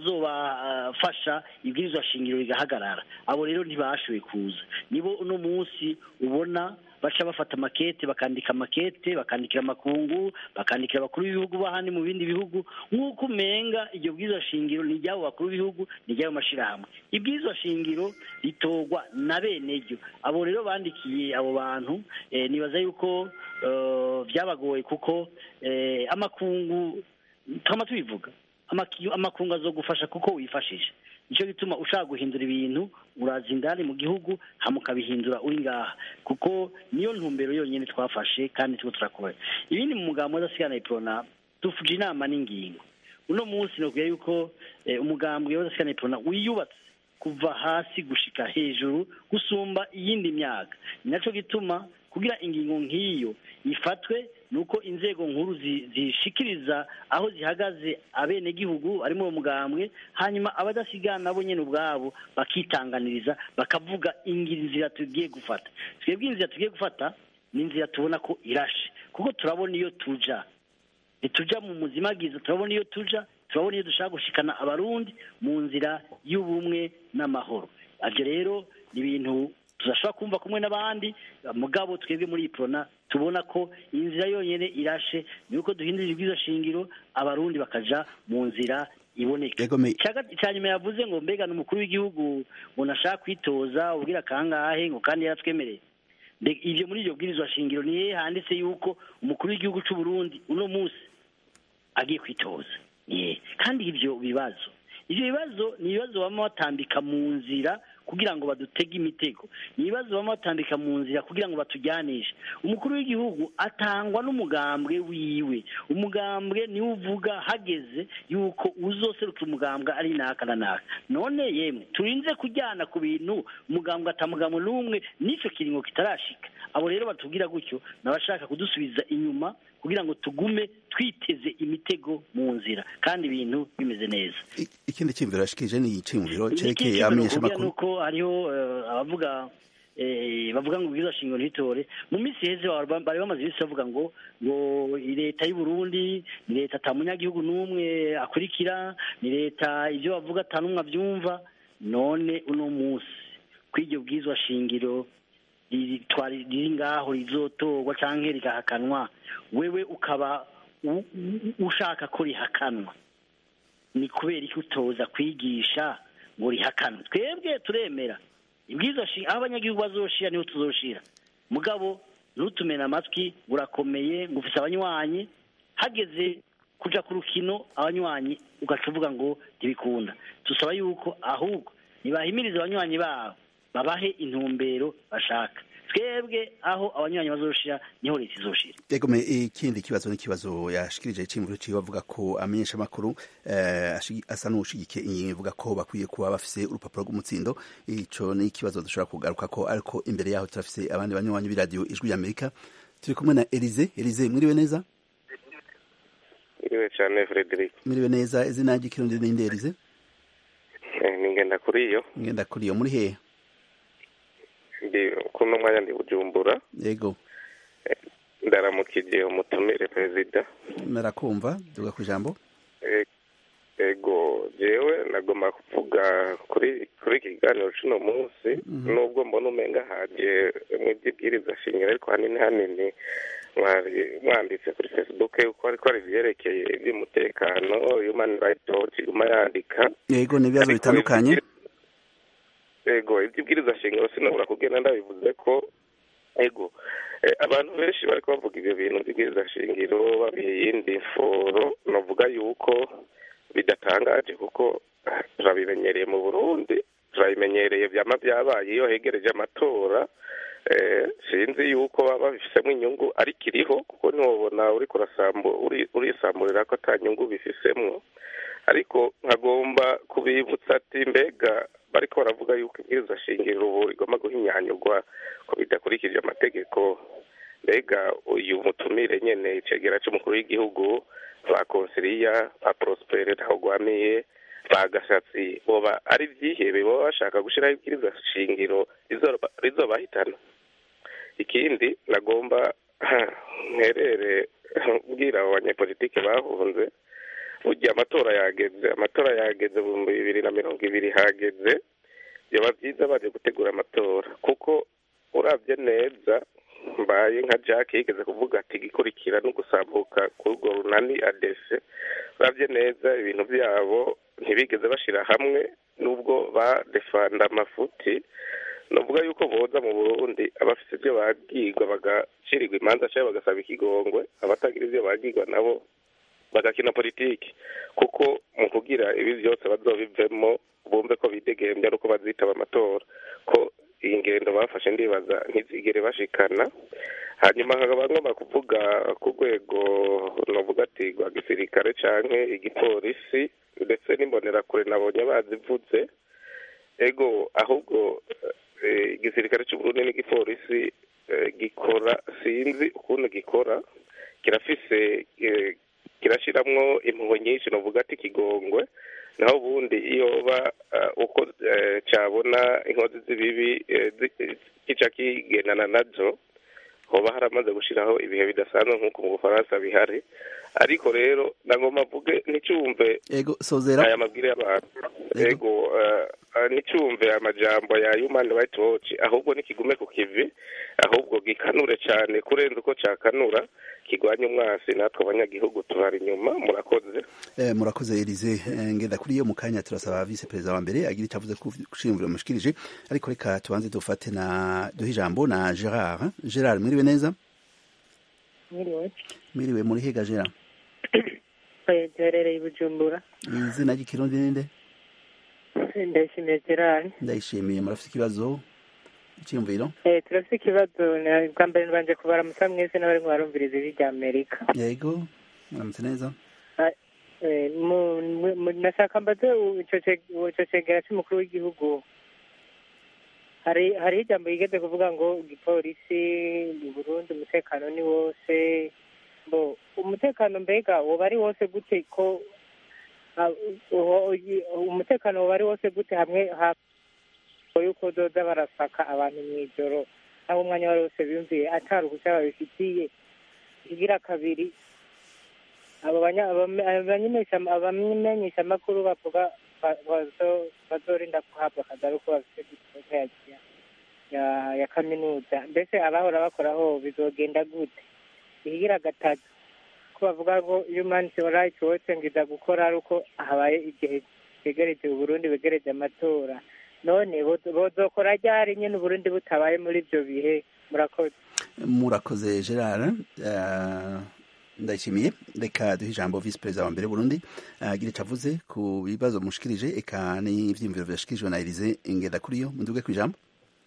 bazobafasha uh, ibwirizwa shingiro rigahagarara abo rero ntibashoboye kuza nibo uno munsi ubona baca bafata makete bakandika makete bakandikira makungu bakandikira abakuru b'ibihugu bahandi mu bindi bihugu nk'uko umenga iryo bwirizwa shingiro ni ryabo bakuru b'ibihugu ni ryabo mashirahamwe ibwirizwa shingiro ritorwa na bene ryo abo rero bandikiye abo bantu eh, nibaza yuko uh, byabagoye kuko eh, amakungu twama tubivuga amakungu azogufasha kuko wifashisha nicyo gituma ushaka guhindura ibintu uraza indani mu gihugu hamukabihindura uri ngaha kuko niyo ntumbero yonyine twafashe kandi tuko turakora ibindi mu mugambo w'adasigana iprona tufuje inama n'ingingo uno munsi no kuya yuko eh, umugambo w'adasigana iprona wiyubatse kuva hasi gushika hejuru gusumba iyindi myaka ninaco gituma kugira ingingo nk'iyo ifatwe nuko inzego nkuru zishikiriza aho zihagaze abene gihugu arimo uwo mugambwe hanyuma abadasigana nabo nyene ubwabo bakitanganiriza bakavuga inzira tugiye gufata twebwe inzira tugiye gufata ni inzira tubona ko irashe kuko turabona iyo tuja ituja mu muzimagiza turabona iyo tuja turabona iyo dushaka gushikana abarundi mu nzira y'ubumwe n'amahoro avyo rero ni ibintu tuzashobora kumva kumwe n'abandi mugabo twebwe muri iprona tubona ko inzira yonyene irashe nuko duhindura ibwizo shingiro abarundi bakaja mu nzira iboneka cyanyuma yavuze ngo mbega n'umukuru w'igihugu unashaka kwitoza ubwira kangahe ngo kandi yaratwemereye ivyo muri iryo bwirizwa shingiro niye handitse yuko umukuru w'igihugu c'u Burundi uno munsi agiye kwitoza niye kandi ivyo bibazo ivyo bibazo ni ibibazo bama batambika mu nzira kugira ngo badutege imitego ni ibibazo bama batambika mu nzira kugira ngo batujyanishe umukuru w'igihugu atangwa n'umugambwe wiwe umugambwe ni uvuga hageze yuko uzoseruka umugambwe ari naka na naka none yemwe turinze kujyana ku bintu umugambwe atamugamo n'umwe nico kiringo kitarashika abo rero batubwira gutyo nabashaka kudusubiza inyuma kugira ngo tugume twiteze imitego mu nzira kandi ibintu bimeze neza ikindi cyimviro ashikije ni icimviro cerekeye amenyesha makuru nuko hariho uh, abavuga eh bavuga ngo bwiza shingiro ntitore mu minsi heze bari bamaze bise bavuga ngo ngo leta y'u Burundi ni leta tamunyagihugu n'umwe akurikira ni leta ivyo bavuga tanumwe avyumva none uno munsi kw'iryo bwizwa shingiro twari riri ngaho rizotorwa canke rigahakanwa wewe ukaba ushaka ko rihakanwa ni kubera iki utoza kwigisha ngo rihakanwe twebwe turemera ibwizo shi abanyagihugu bazoshira niho tuzoshira mugabo nutumena amatwi urakomeye ngufise abanywanyi hageze kuja ku rukino abanywanyi ugacuvuga ngo ntibikunda tusaba yuko ahubwo nibahimiriza abanywanyi babo babahe intumbero bashaka twebwe aho abanywanyi bazoshira niho leta izoshira yego me ikindi kibazo n'ikibazo yashikirije cimvuro ciwe bavuga ko amenyesha makuru eh, asa n'ushigike ivuga ko bakwiye kuba bafise urupapuro rw'umutsindo ico ni ikibazo dushobora kugaruka ko ariko imbere yaho turafise abandi banywanyi b'iradio ijwi y'Amerika turi kumwe na Elize Elize mwiriwe neza mwiriwe cyane Frederic mwiriwe neza izina ry'ikirundi ni Elize eh, ningenda kuri iyo ngenda kuri iyo muri hehe ndi kuno mwanya ndi Bujumbura yego ndaramukije umutumire perezida narakumva duga ku ijambo yego jewe nagomba kuvuga kuri kuri iki kiganiro c'uno munsi nubwo mbona umenga haje mw'ibyibwiriza shingiro ariko hanini hanini mwanditse kuri Facebook yuko ariko ari vyerekeye iby'umutekano Human Rights Watch iguma yandika yego n'ibibazo bitandukanye ego ibyibwiriza shingiro sinabura kugenda ndabivuze ko ego abantu benshi bari bavuga ibyo bintu byibwiriza shingiro babiyindi foro novuga yuko bidatangaje kuko turabimenyereye mu Burundi turayimenyereye byama byabaye iyo hegereje amatora sinzi yuko baba bifisemo inyungu ariko iriho kuko ntiwabona uri urisamburira ko ata nyungu bifisemo ariko nkagomba kubibutsa ati mbega bariko baravuga yuko ibwirizwa shingiro ubu rigomba guhinyanyurwa ko bidakurikije amategeko mbega uyu mutumire nyene icegera c'umukuru w'igihugu ba konsiliya ba prospere ntawugwamiye ba gashatsi boba ari vyihebe boba bashaka gushiraho ibwirizwa shingiro rizobahitana ikindi nagomba nterere bwira abanyepolitike bahunze burya amatora yageze amatora yageze mu bihumbi bibiri na mirongo ibiri hageze byaba byiza baje gutegura amatora kuko urabye neza mbaye nka Jack yigeze kuvuga ati gikurikira no gusambuka kuri urwo runani adese urabye neza ibintu byabo ntibigeze bashira hamwe nubwo badefanda amafuti novuga yuko boza mu Burundi abafite ibyo bagirwa bagacirirwa imanza cyangwa bagasaba ikigongwe abatagira ibyo bagirwa nabo bagakina politiki kuko mu kugira ibi byose bazobivemo bumve ko bidegembya nuko bazitaba amatora ko iyi ngendo bafashe ndibaza ntizigere bashikana hanyuma hakaba ngomba kuvuga ku rwego novuga ati rwa gisirikare canke igipolisi ndetse n'imbonerakure nabonye bazivuze ego ahubwo igisirikare cy'Uburundi n'igipolisi gikora sinzi ukuntu gikora kirafise kirashiramwo impuhwe nyinshi novuga ati kigongwe naho ubundi iyo ba uko cyabona inkozi z'ibibi kica kigendana nazo hoba haramaze gushiraho ibihe bidasanzwe nk'uko mu Bufaransa bihari ariko rero nagomba mvuge nicumve ego sozera aya mabwire y'abantu ego nicumve amajambo ya Human Rights Watch ahubwo nikigume ku kivi ahubwo gikanure cyane kurenza uko cyakanura kigwanya umwasi natwe abanyagihugu tubari inyuma murakoze eh murakoze Elise ngenda kuri iyo mukanya turasaba vice president wa mbere agira itavuze kushimvira mushikirije ariko reka tubanze dufate na duhe ijambo na Gerard Gerard mwiriwe neza mwiriwe mwiriwe muri hega Gerard Pererere ibujumbura izina ry'ikirundi ninde Ndayishimiye Gerard Ndayishimiye murafite ikibazo cyumviro eh turafite ikibazo bwa mbere banje kubara musa mwese n'abari mwarumviriza ibi rya Amerika yego muramutse neza eh mu nashaka mbaze ico cegera cy'umukuru w'igihugu hari hari ijambo yigeze kuvuga ngo igipolisi mu Burundi umutekano ni wose bo umutekano mbega woba ari wose gute ko umutekano woba ari wose gute hamwe yuko doza barasaka abantu mw'ijoro aho umwanya wari wose biyumviye atari uguca babifitiye igira kabiri abo abamenyesha amakuru bavuga bazorinda kuhabwa akazari uko bafite gitoka ya kaminuza mbese abahora bakoraho bizogenda gute igira gatatu ko bavuga ngo Human Rights Watch ngiza gukora ari uko habaye igihe begereje Uburundi begereje amatora none bozokora ryari nyene Uburundi butabaye muri ivyo bihe murakoze murakoze Gerard ndayishimiye reka duhe ijambo vice president wa mbere Burundi agira icavuze ku bibazo mushikirije eka n'ivyimviro vyashikirijwe na Elise ingenda kuri yo munduge ku ijambo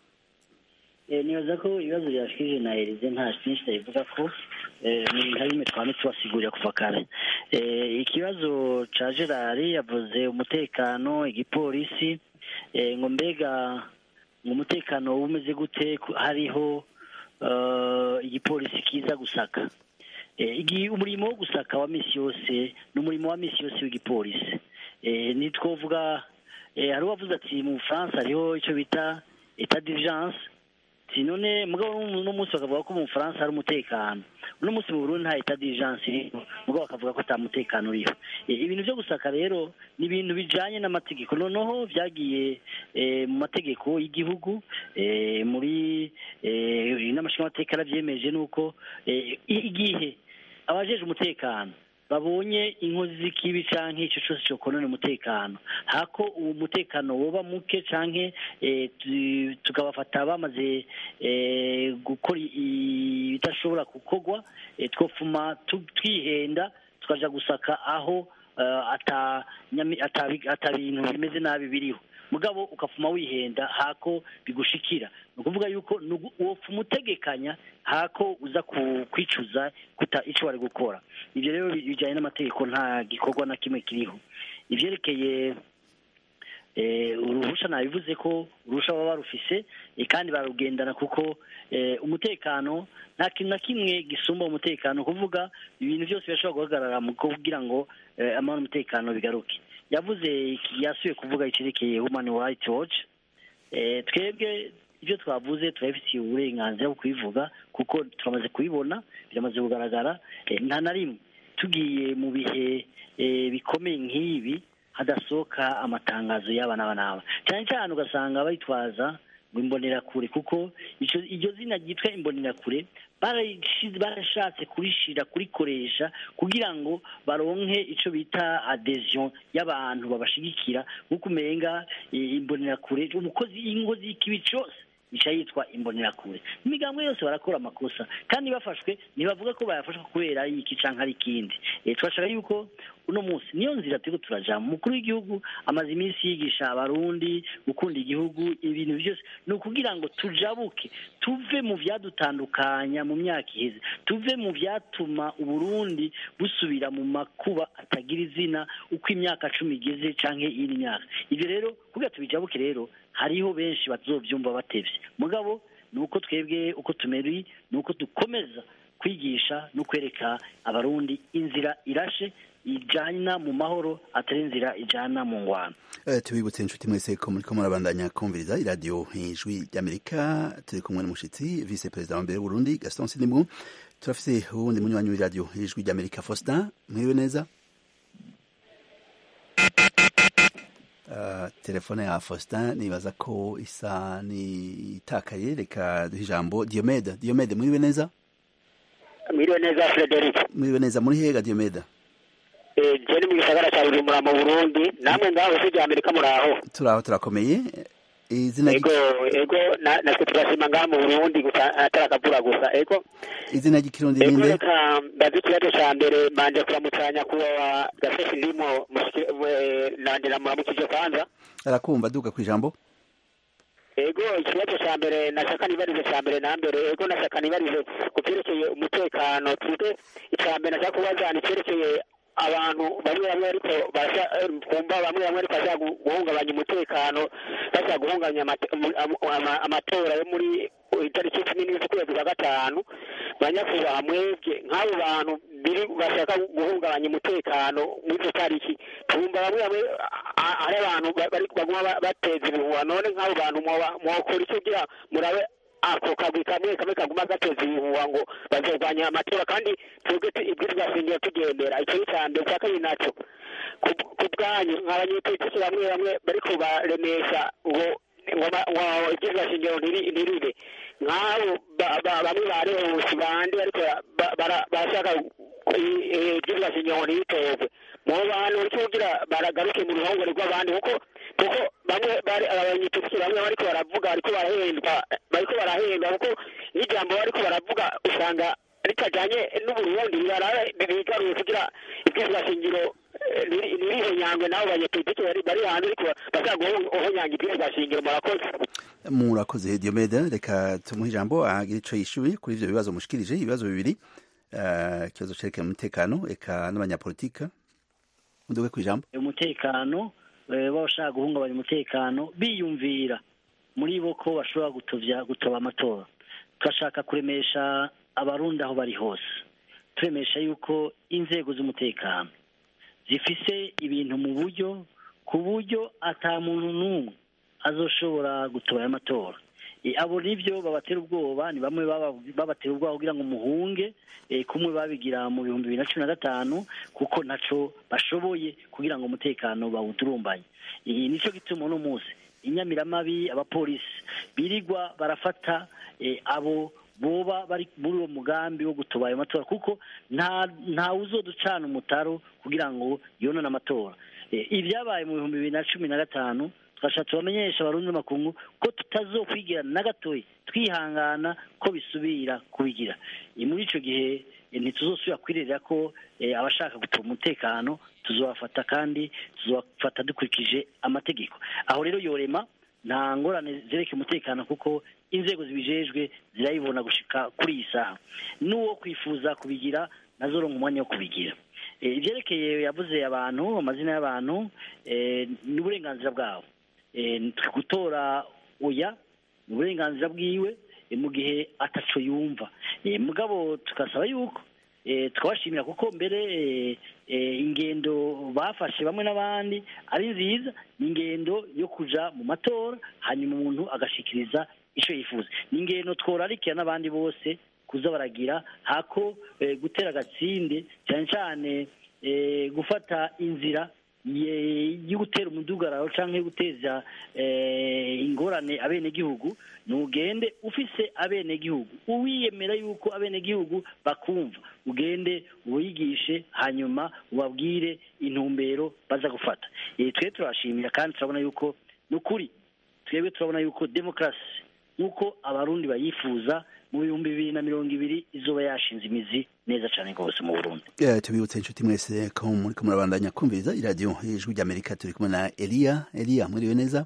nibaza ko ibibazo byashikirije na Elise nta cyinshi ndabivuga ko nka bimwe twame tubasigurira kuva kare ikibazo ca Gerard yavuze umutekano igipolisi ngo mbega umutekano umeze gute hariho igipolisi kiza gusaka umurimo wo gusaka wa misi yose ni umurimo wa misi yose w'igipolisi nitwovuga hari uwavuze ati mu Bufaransa hariho icyo bita etat d'urgence none mugabo uno munsi bakavuga ko mu Bufaransa hari umutekano uno munsi mu Burundi nta etat d'urgence iriho mugabo bakavuga ko ata mutekano uriho ibintu byo gusaka rero ni ibintu bijanye n'amategeko noneho vyagiye mu mategeko y'igihugu muri n'amashinga amateka aravyemeje nuko igihe abajeje umutekano babonye inkozi z'ikibi canke ico cyose cyo konona umutekano hako uwo mutekano woba muke canke tukabafata bamaze gukora ibidashobora gukorwa twofuma twihenda tukaja gusaka aho ata ata bintu bimeze nabi biriho mugabo ukafuma wihenda hako bigushikira ni ukuvuga yuko wopfuma utegekanya hako uza kwicuza kuta icyo wari gukora. Ibyo rero bijyanye n'amategeko nta gikorwa na kimwe kiriho. Ibyerekeye uruhusha nabivuze ko uruhusha baba barufise kandi barugendana kuko umutekano nta kintu na kimwe gisumba umutekano, kuvuga ibintu byose birashobora guhagarara mu kugira ngo amahoro n'umutekano bigaruke. Yavuze yasuye kuvuga icyerekeye Human Rights Watch. Twebwe ibyo twavuze turabifitiye uburenganzira bwo kubivuga kuko turamaze kubibona, biramaze kugaragara. Nta na rimwe tugiye mu bihe bikomeye nk'ibi hadasohoka amatangazo y'aba n'aba n'aba, cyane cyane ugasanga bayitwaza ngo imbonerakure, kuko iryo zina ryitwa imbonerakure barashatse kurishira kurikoresha kugira ngo baronke icyo bita adhesion y'abantu babashigikira, nk'uko umenga imbonerakure umukozi y'ingozi y'ikibi cyose ica yitwa imbonerakure. Imigambwe yose barakora amakosa kandi bafashwe ntibavuga ko bayafashwe kubera iki canke ari ikindi. Twashaka yuko uno munsi niyo nzira turiko turaja. Umukuru w'igihugu amaze iminsi yigisha abarundi gukunda igihugu, ibintu byose ni ukugira ngo tujabuke tuve mu vyadutandukanya mu myaka iheze, tuve mu vyatuma Uburundi busubira mu makuba atagira izina uko imyaka cumi igeze canke iyindi myaka. Ivyo rero kugira tubijabuke rero hariho benshi bazovyumva batevye, mugabo nuko twebwe uko tumeri nuko dukomeza kwigisha no kwereka abarundi inzira irashe ijana mu mahoro atari inzira ijana mu ngwano. Eh, tubibutse inshuti mwese ko muri ko murabandanya kumviriza iradiyo Ijwi ry'Amerika, turi kumwe n'umushitsi vice president wa mbere w'u Burundi Gaston Sindimwo. Turafise uwundi munywanyi w'iradiyo Ijwi ry'Amerika Faustin, mwiriwe neza. Uh, telefone ya Faustin nibaza ko isa ni itakaye, reka duhe ijambo Diomede. Diomede, mwiriwe neza. Mwiriwe neza Frederic. Mwiriwe neza, muri hega Diomede? Eh, je mu gisagara cya Bujumbura mu Burundi, namwe ngaho se rya Amerika muraho? Turaho turakomeye. Izina ego ego na natwe turashima ngaho mu Burundi gusa atarakavura gusa ego. Izina ry'ikirundi ninde? Ego ka ndazikiyaje cya mbere manje kuramutanya kuwa Gasesi ndimo nandira muramukije kwanza. Arakumva duka ku ijambo. Ego ikibazo cya mbere nashaka nibarize cya mbere na mbere ego nashaka nibarize kuperekeye umutekano, tuze icya mbere nashaka kubaza nikerekeye abantu bamwe bamwe ariko basha kumba bamwe bamwe ariko basha guhungabanya umutekano, basha guhungabanya amatora yo muri itariki cumi n'imwe z'ukwezi kwa gatanu. Banyakubaha mwebwe nk'abo bantu biri bashaka guhungabanya umutekano muri izo tariki, tumva bamwe bamwe ari abantu bari baguma bateza ibihuha, none nk'abo bantu mwokora icyo kugira murabe ako kagwi kamwe kamwe kaguma gateza ibihuha ngo bazorwanya amatora kandi twebwe ibwirizwa shingiro tugendera. Icyo cya mbere. Cya kabiri nacyo ku bwanyu nk'abanyepolitiki bamwe bamwe bariko baremesha ngo ibwirizwa shingiro ntiribe, nk'abo bamwe barehuse bandi bariko barashaka ibwirizwa shingiro ntiritorwe, mu bantu bariko kugira baragaruke mu ruhongore rw'abandi kuko kuko bamwe bari abanyepolitiki bamwe bariko baravuga bariko barahendwa bariko barahendwa kuko n'ijambo bariko baravuga usanga ritajanye n'Uburundi bigaruye kugira ibwirizwa shingiro niriho nyangwe nabo banyepolitiki bari hanze ariko bashaka guhonyanga ibwirizwa shingiro. Murakoze. Murakoze Diomede, reka tumuhe ijambo ahagira ico yishuye kuri ivyo bibazo mushikirije. Ibibazo bibiri, ikibazo cerekeye umutekano eka n'abanyapolitika. Nduge ku ijambo. Umutekano bashaka guhungabanya umutekano biyumvira muri bo ko bashobora gutovya gutoba amatora. Twashaka kuremesha abarundi aho bari hose, turemesha yuko inzego z'umutekano zifise ibintu mu buryo ku buryo ata muntu n'umwe azoshobora gutoba amatora. Abo nivyo babatera ubwoba, ni bamwe babatera ubwoba kugira ngo muhunge, kumwe babigira mu bihumbi bibiri na cumi na gatanu kuko naco bashoboye kugira ngo umutekano bawudurumbanye. Iyi nico gituma uno munsi inyamiramabi abapolisi birigwa barafata abo boba bari muri uwo mugambi wo gutoba ayo matora, kuko nta nta uzoducana umutaro kugira ngo yonone amatora. Ibyabaye mu bihumbi bibiri na cumi na gatanu tugashatse tubamenyesha abarundi n'amakungu ko tutazokwigira na gatoya twihangana ko bisubira kubigira muri ico gihe ntituzosubira kwirira ko abashaka gutuma umutekano tuzobafata kandi tuzobafata dukurikije amategeko aho rero yorema nta ngorane zereke umutekano kuko inzego zibijejwe zirayibona gushika kuri iyi saha n'uwo kwifuza kubigira nazoronka umwanya wo kubigira ivyerekeye yavuze abantu amazina y'abantu n'uburenganzira bwabo gutora oya uburenganzira bwiwe mu gihe ataco yumva mugabo tukasaba yuko twabashimira kuko mbere ingendo bafashe bamwe n'abandi ari nziza ni ingendo yo kuja mu matora hanyuma umuntu agashikiriza ico yifuza ni ingendo tworarikira n'abandi bose kuza baragira hako gutera agatsinde cyane cyane gufata inzira yo gutera umudugararo cyangwa yo guteza ingorane abenegihugu ntugende ufise abenegihugu uwiyemera yuko abenegihugu bakumva ugende uwigishe hanyuma ubabwire intumbero baza gufata twe turashimira kandi turabona yuko n'ukuri twebwe turabona yuko demokarasi nk'uko abarundi bayifuza mu bihumbi bibiri na mirongo ibiri izoba yashinze imizi neza cyane rwose mu Burundi. Tubibutse inshuti mwese ko muriko murabandanya kumviriza iradiyo y'ijwi ry'Amerika turi kumwe na Elia. Elia mwiriwe neza?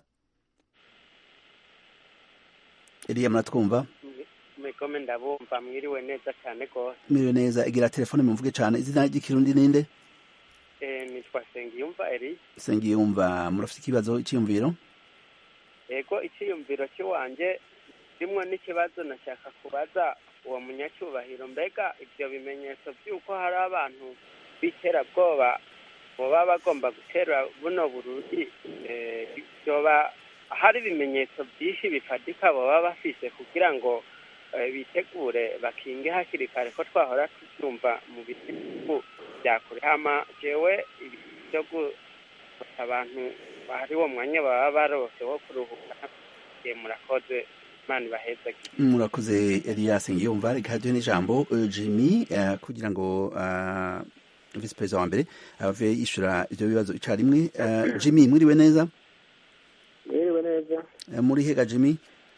Elia muratwumva? Mwikome ndabumva mwiriwe neza cyane rwose. Mwiriwe neza igira telefone mumvuge cyane izina ry'ikirundi ninde? Eh nitwa Sengiyumva Elia. Sengiyumva murafite ikibazo cyiyumviro? Ego icyiyumviro cy'uwanje rimwe n'ikibazo nashaka kubaza uwo munyacyubahiro mbega ibyo bimenyetso by'uko hari abantu b'iterabwoba baba bagomba gutera buno Burundi byoba hari ibimenyetso byinshi bifatika baba bafise kugira ngo bitegure bakinge hakiri kare ko twahora tubyumva mu bihugu bya kure hama jewe byo gufata abantu hari uwo mwanya baba barose wo kuruhuka murakoze mani baheza murakoze Elias Ngiyumva reka duhe n'ijambo Jimmy uh, kugira ngo uh, vice president wa mbere ave yishura ivyo bibazo icarimwe uh, Jimmy mwiriwe neza mwiriwe neza uh, muri hega Jimmy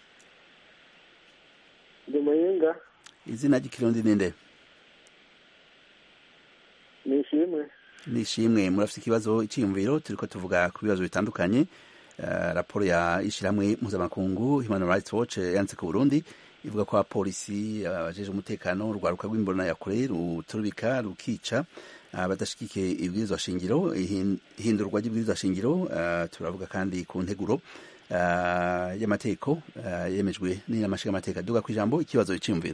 ndi muyinga izina ry'ikirundi ninde nishimwe nishimwe murafite ikibazo iciyumviro turiko tuvuga ku bibazo bitandukanye Uh, raporo ya ishiramwe mpuzamakungu Human Rights Watch yanditse ku Burundi ivuga ko abapolisi abajeje uh, umutekano urwaruka rw'imbona ya kure ruturubika rukica uh, badashikike ibwirizwa shingiro ihindurwa ry'ibwirizwa shingiro uh, turavuga kandi ku nteguro uh, y'amategeko uh, yemejwe n'inamashinga amateka duga ku ijambo ikibazo cy'imviro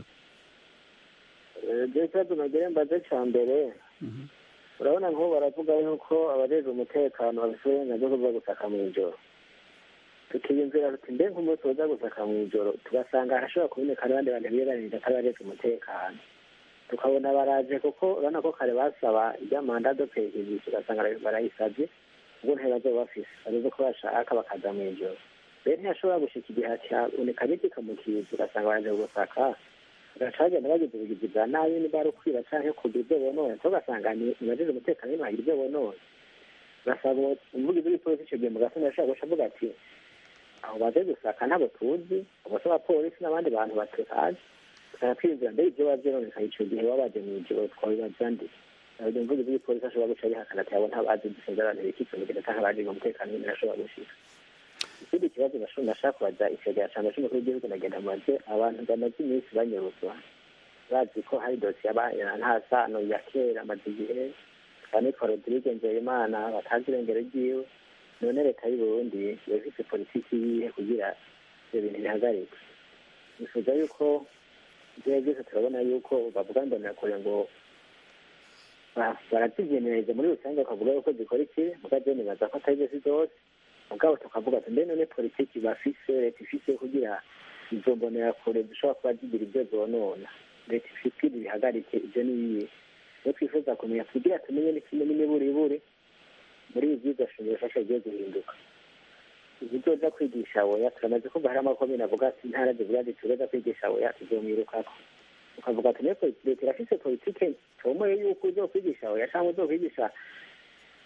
je cyazo nagere mbaze cyambere urabona nko baravuga yuko abajeje umutekano bafite uburenganzira bwo gusaka mu ijoro tukiyumvira tuti mbe nk'umunsi woza gusaka mu ijoro tugasanga hashobora kuboneka abandi bantu biyeranije atari abajeje umutekano tukabona baraje kuko urabona ko kare basaba irya manda do perezida tugasanga barayisabye ubwo ntibazoba bafise bareze ko bashaka bakaza mu ijoro rero ntiyashobora gushika igihe cyaboneka n'igika mu kizu ugasanga baraje gusaka bagacagenda bagize ubugizi bwa nabi niba ari ukwiba canke kugira ibyo bonona tugasanga nibajeje umutekano ntibagira ibyo bonona ugasanga umuvugizi w'ipolisi ico gihe mu gatondo yashobora guca avuga ati aho baje gusaka ntabo tuzi ubwo se abapolisi n'abandi bantu batazi usanga twiyumvira mbere ibyo bavyononekaye ico gihe baba baje mw'ijoro twabibaza nde nabwo umuvugizi w'ipolisi ashobora guca abihakana ati abo ntabazi dusinze abantu bikicumigenda canke abaje umutekano nyene ashobora gushika ikindi kibazo nashaka kubaza icegera ca mbere c'umukuru w'igihugu nagenda mubaze abantu bamaze iminsi banyuruzwa bazi ko hari dosiye nta sano ya kera amaze igihe kanitwa Rodrigue Nzeyimana batazi irengero ryiwe none leta y'u Burundi yafise politiki yihe kugira ivyo bintu bihagarike nifuza yuko ivyo byose turabona yuko bavuga mbonera ngo barazivyemereza muri rusange bakavuga yuko zikora iki mugaje nibaza ko atari zose zose mugabo tukavuga ati mbe none politiki bafise leta ifise kugira izo mbonera kure zishobora kuba zigira ibyo zonona leta ifite ibi bihagarike ibyo nibiye iyo twifuza kumenya kugira tumenye n'ikindi n'imiburiburi muri ibi vyigwa shingiro bifasha bigiye guhinduka ibizoza kwigisha oya turamaze kumva hari amakomine avuga ati intara zivuga ziti tuzoza kwigisha oya tuzomwirukako ukavuga ati leta irafise politike tomoye yuko uzokwigisha oya cyangwa uzokwigisha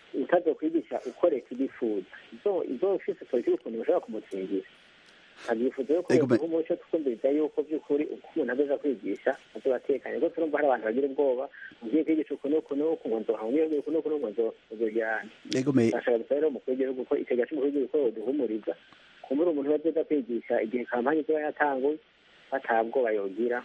utazokwigisha uko leta ibifuza izo ufise politiki ukuntu bashobora kumutsingira ntabyifuza yuko yoduha umuco tukumviriza yuko by'ukuri uko umuntu ageza kwigisha azobatekanye kuko turumva hari abantu bagira ubwoba ugiye kwigisha uku n'uku n'uku ngo nzoha ugiye uku n'uku n'uku ngo nzojyana bashaka gusa rero umukuru w'igihugu ko icyo gace umukuru w'igihugu ko yoduhumuriza kumbura umuntu bazoza kwigisha igihe kampanye izoba yatanguye batabwoba yogira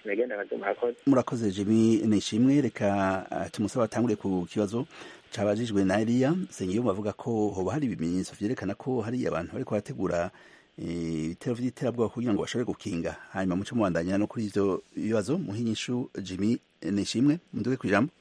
murakoze Jimmy Nishimwe reka tumusaba atangure ku kibazo cabajijwe na Elia Sengiyo bavuga ko hoba hari ibimenyetso vyerekana ko hari abantu bariko barategura ibitero vy'iterabwoba kugira ngo bashobore gukinga hanyuma muco mubandanya no kuri ivyo bibazo muhinyishu Jimmy Nishimwe munduge kwijambo.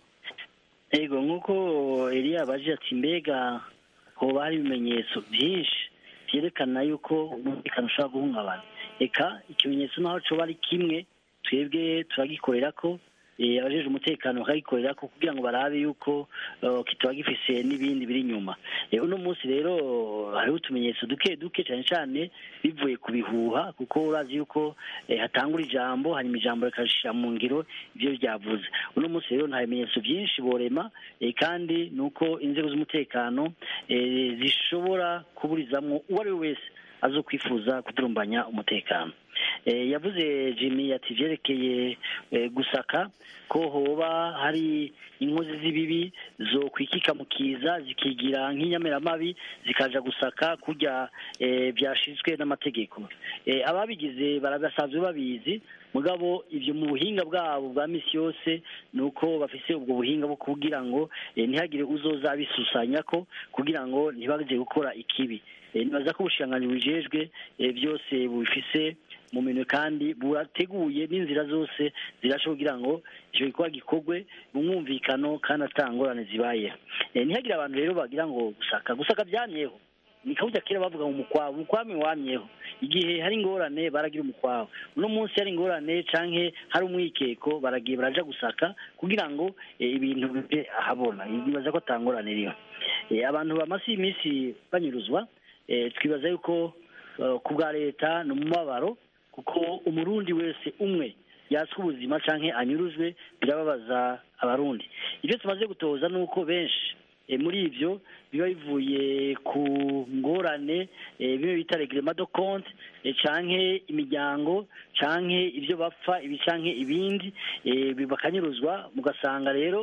Ego nkuko Elia baje ati mbega hoba hari ibimenyetso byinshi vyerekana yuko umutekano ushobora guhungabana. Eka ikimenyetso naho coba ari kimwe twebwe turagikorera ko abajeje umutekano bakagikorera ko kugira ngo barabe yuko kitaba gifise n'ibindi biri inyuma. Uno munsi rero hariho utumenyetso duke duke cyane cyane bivuye ku bihuha kuko urazi yuko hatangura ijambo hanyuma ijambo rikashira mu ngiro ibyo ryavuze. Uno munsi rero nta bimenyetso byinshi borema kandi nuko inzego z'umutekano zishobora kuburizamwo uwo ari we wese azo kwifuza kudurumbanya umutekano. Yavuze Jimmy ati vyerekeye gusaka ko hoba hari inkozi z'ibibi zo kwikika mu kiza zikigira nk'inyameramabi zikaja gusaka kurya byashizwe n'amategeko. Ababigize barabasanzwe babizi mugabo ivyo mu buhinga bwabo bwa misi yose nuko bafise ubwo buhinga bwo kugira ngo ntihagire uzoza bisusanya ko kugira ngo ntibaje gukora ikibi. Nibaza ko ubushikiranganji bujejwe byose bufise mu minwe kandi burateguye n'inzira zose zirashoboka kugira ngo icyo gikorwa gikorwe mu mwumvikano kandi atangorane zibaye. Ntihagire abantu rero bagira ngo gusaka gusaka byamyeho ni kabuja kera bavuga mu mukwabu mukwami wamyeho igihe hari ingorane baragira umukwabu uno munsi hari ingorane canke hari umwikeko baragiye baraja gusaka kugira ngo ibintu bibe ahabona. Nibaza ko atangorane riyo abantu bamasi iminsi banyuruzwa. Twibaza yuko ku bwa leta ni umubabaro kuko umurundi wese umwe yaswe ubuzima canke anyuruzwe birababaza abarundi. Ibyo tumaze gutoza nuko benshi muri ivyo biba bivuye ku ngorane bimwe bita reglement de compte canke imiryango canke ivyo bapfa ibi canke ibindi bibakanyuruzwa mugasanga rero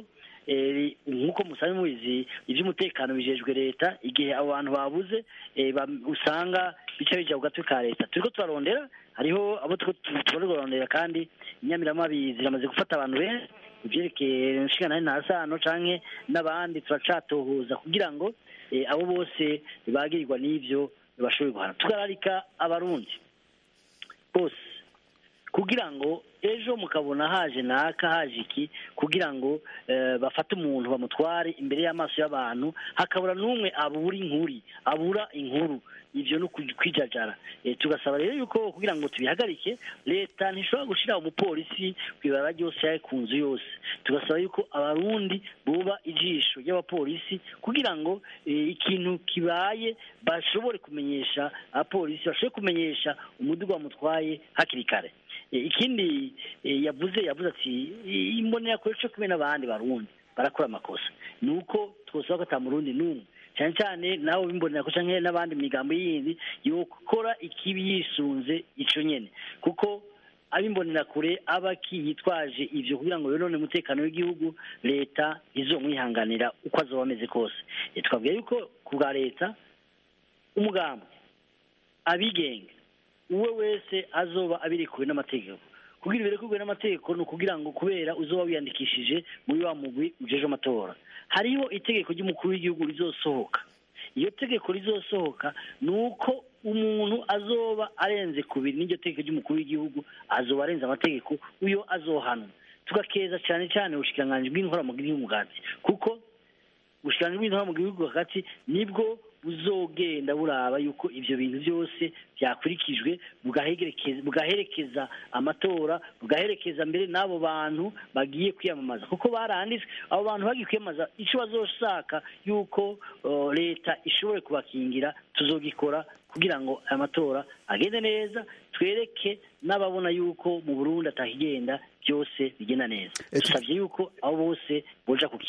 nkuko musanzwe mubizi ivy'umutekano bijejwe leta igihe abo bantu babuze usanga bica bija ku gatwe ka leta. Turiko turarondera hariho abo turarondera kandi inyamiramabi ziramaze gufata abantu benshi ivyerekeye nshingana na sano canke n'abandi turacatohoza kugira ngo abo bose bagirirwa n'ivyo bashobore guhana. Tugararika abarundi bose kugira ngo ejo mukabona haje naka haje iki kugira ngo bafate umuntu bamutware imbere y'amaso y'abantu hakabura n'umwe abura inkuri abura inkuru ivyo no kwijajara. Tugasaba rero yuko kugira ngo tubihagarike leta ntishobora gushira umupolisi kwibara ryose yaye ku nzu yose. Tugasaba yuko abarundi buba ijisho y'abapolisi kugira ngo ikintu kibaye bashobore kumenyesha abapolisi bashobore kumenyesha umudugu wamutwaye hakiri kare. Ikindi yavuze yavuze ati imbonera kure cyo kumena abandi barundi barakora amakosa nuko twosaba ko atamurundi numwe cyane cyane nawe bimbonera ko canke n'abandi migambo yindi yo gukora ikibi yisunze ico nyene kuko abimbonera kure abaki yitwaje ivyo kugira ngo yonone umutekano w'igihugu leta izomwihanganira uko azoba ameze kose. Twabwiye yuko ku bwa leta umugambo abigenga uwe wese azoba abirikuwe n'amategeko kugira ibirekuwe n'amategeko no kugira ngo kubera uzoba wiyandikishije muri wa mugwi ujeje amatora hariho itegeko ry'umukuru w'igihugu rizosohoka. Iyo tegeko rizosohoka nuko umuntu azoba arenze kubiri n'iryo tegeko ry'umukuru w'igihugu azoba arenze amategeko uyo azohanwa. Tugakeza cyane cyane ubushikiranganji bw'intwara mu gihugu hagati kuko ubushikiranganji bw'intwara mu gihugu hagati nibwo buzogenda buraba yuko ivyo bintu byose byakurikijwe bugaherekeza bugaherekeza amatora bugaherekeza mbere n'abo bantu bagiye kwiyamamaza kuko baranditse abo bantu bagiye kwiyamamaza ico bazoshaka yuko uh, leta ishobore kubakingira tuzogikora kugira ngo amatora agende neza twereke n'ababona yuko mu Burundi atakigenda byose bigenda neza. Tusavye yuko abo bose boja ku kivi.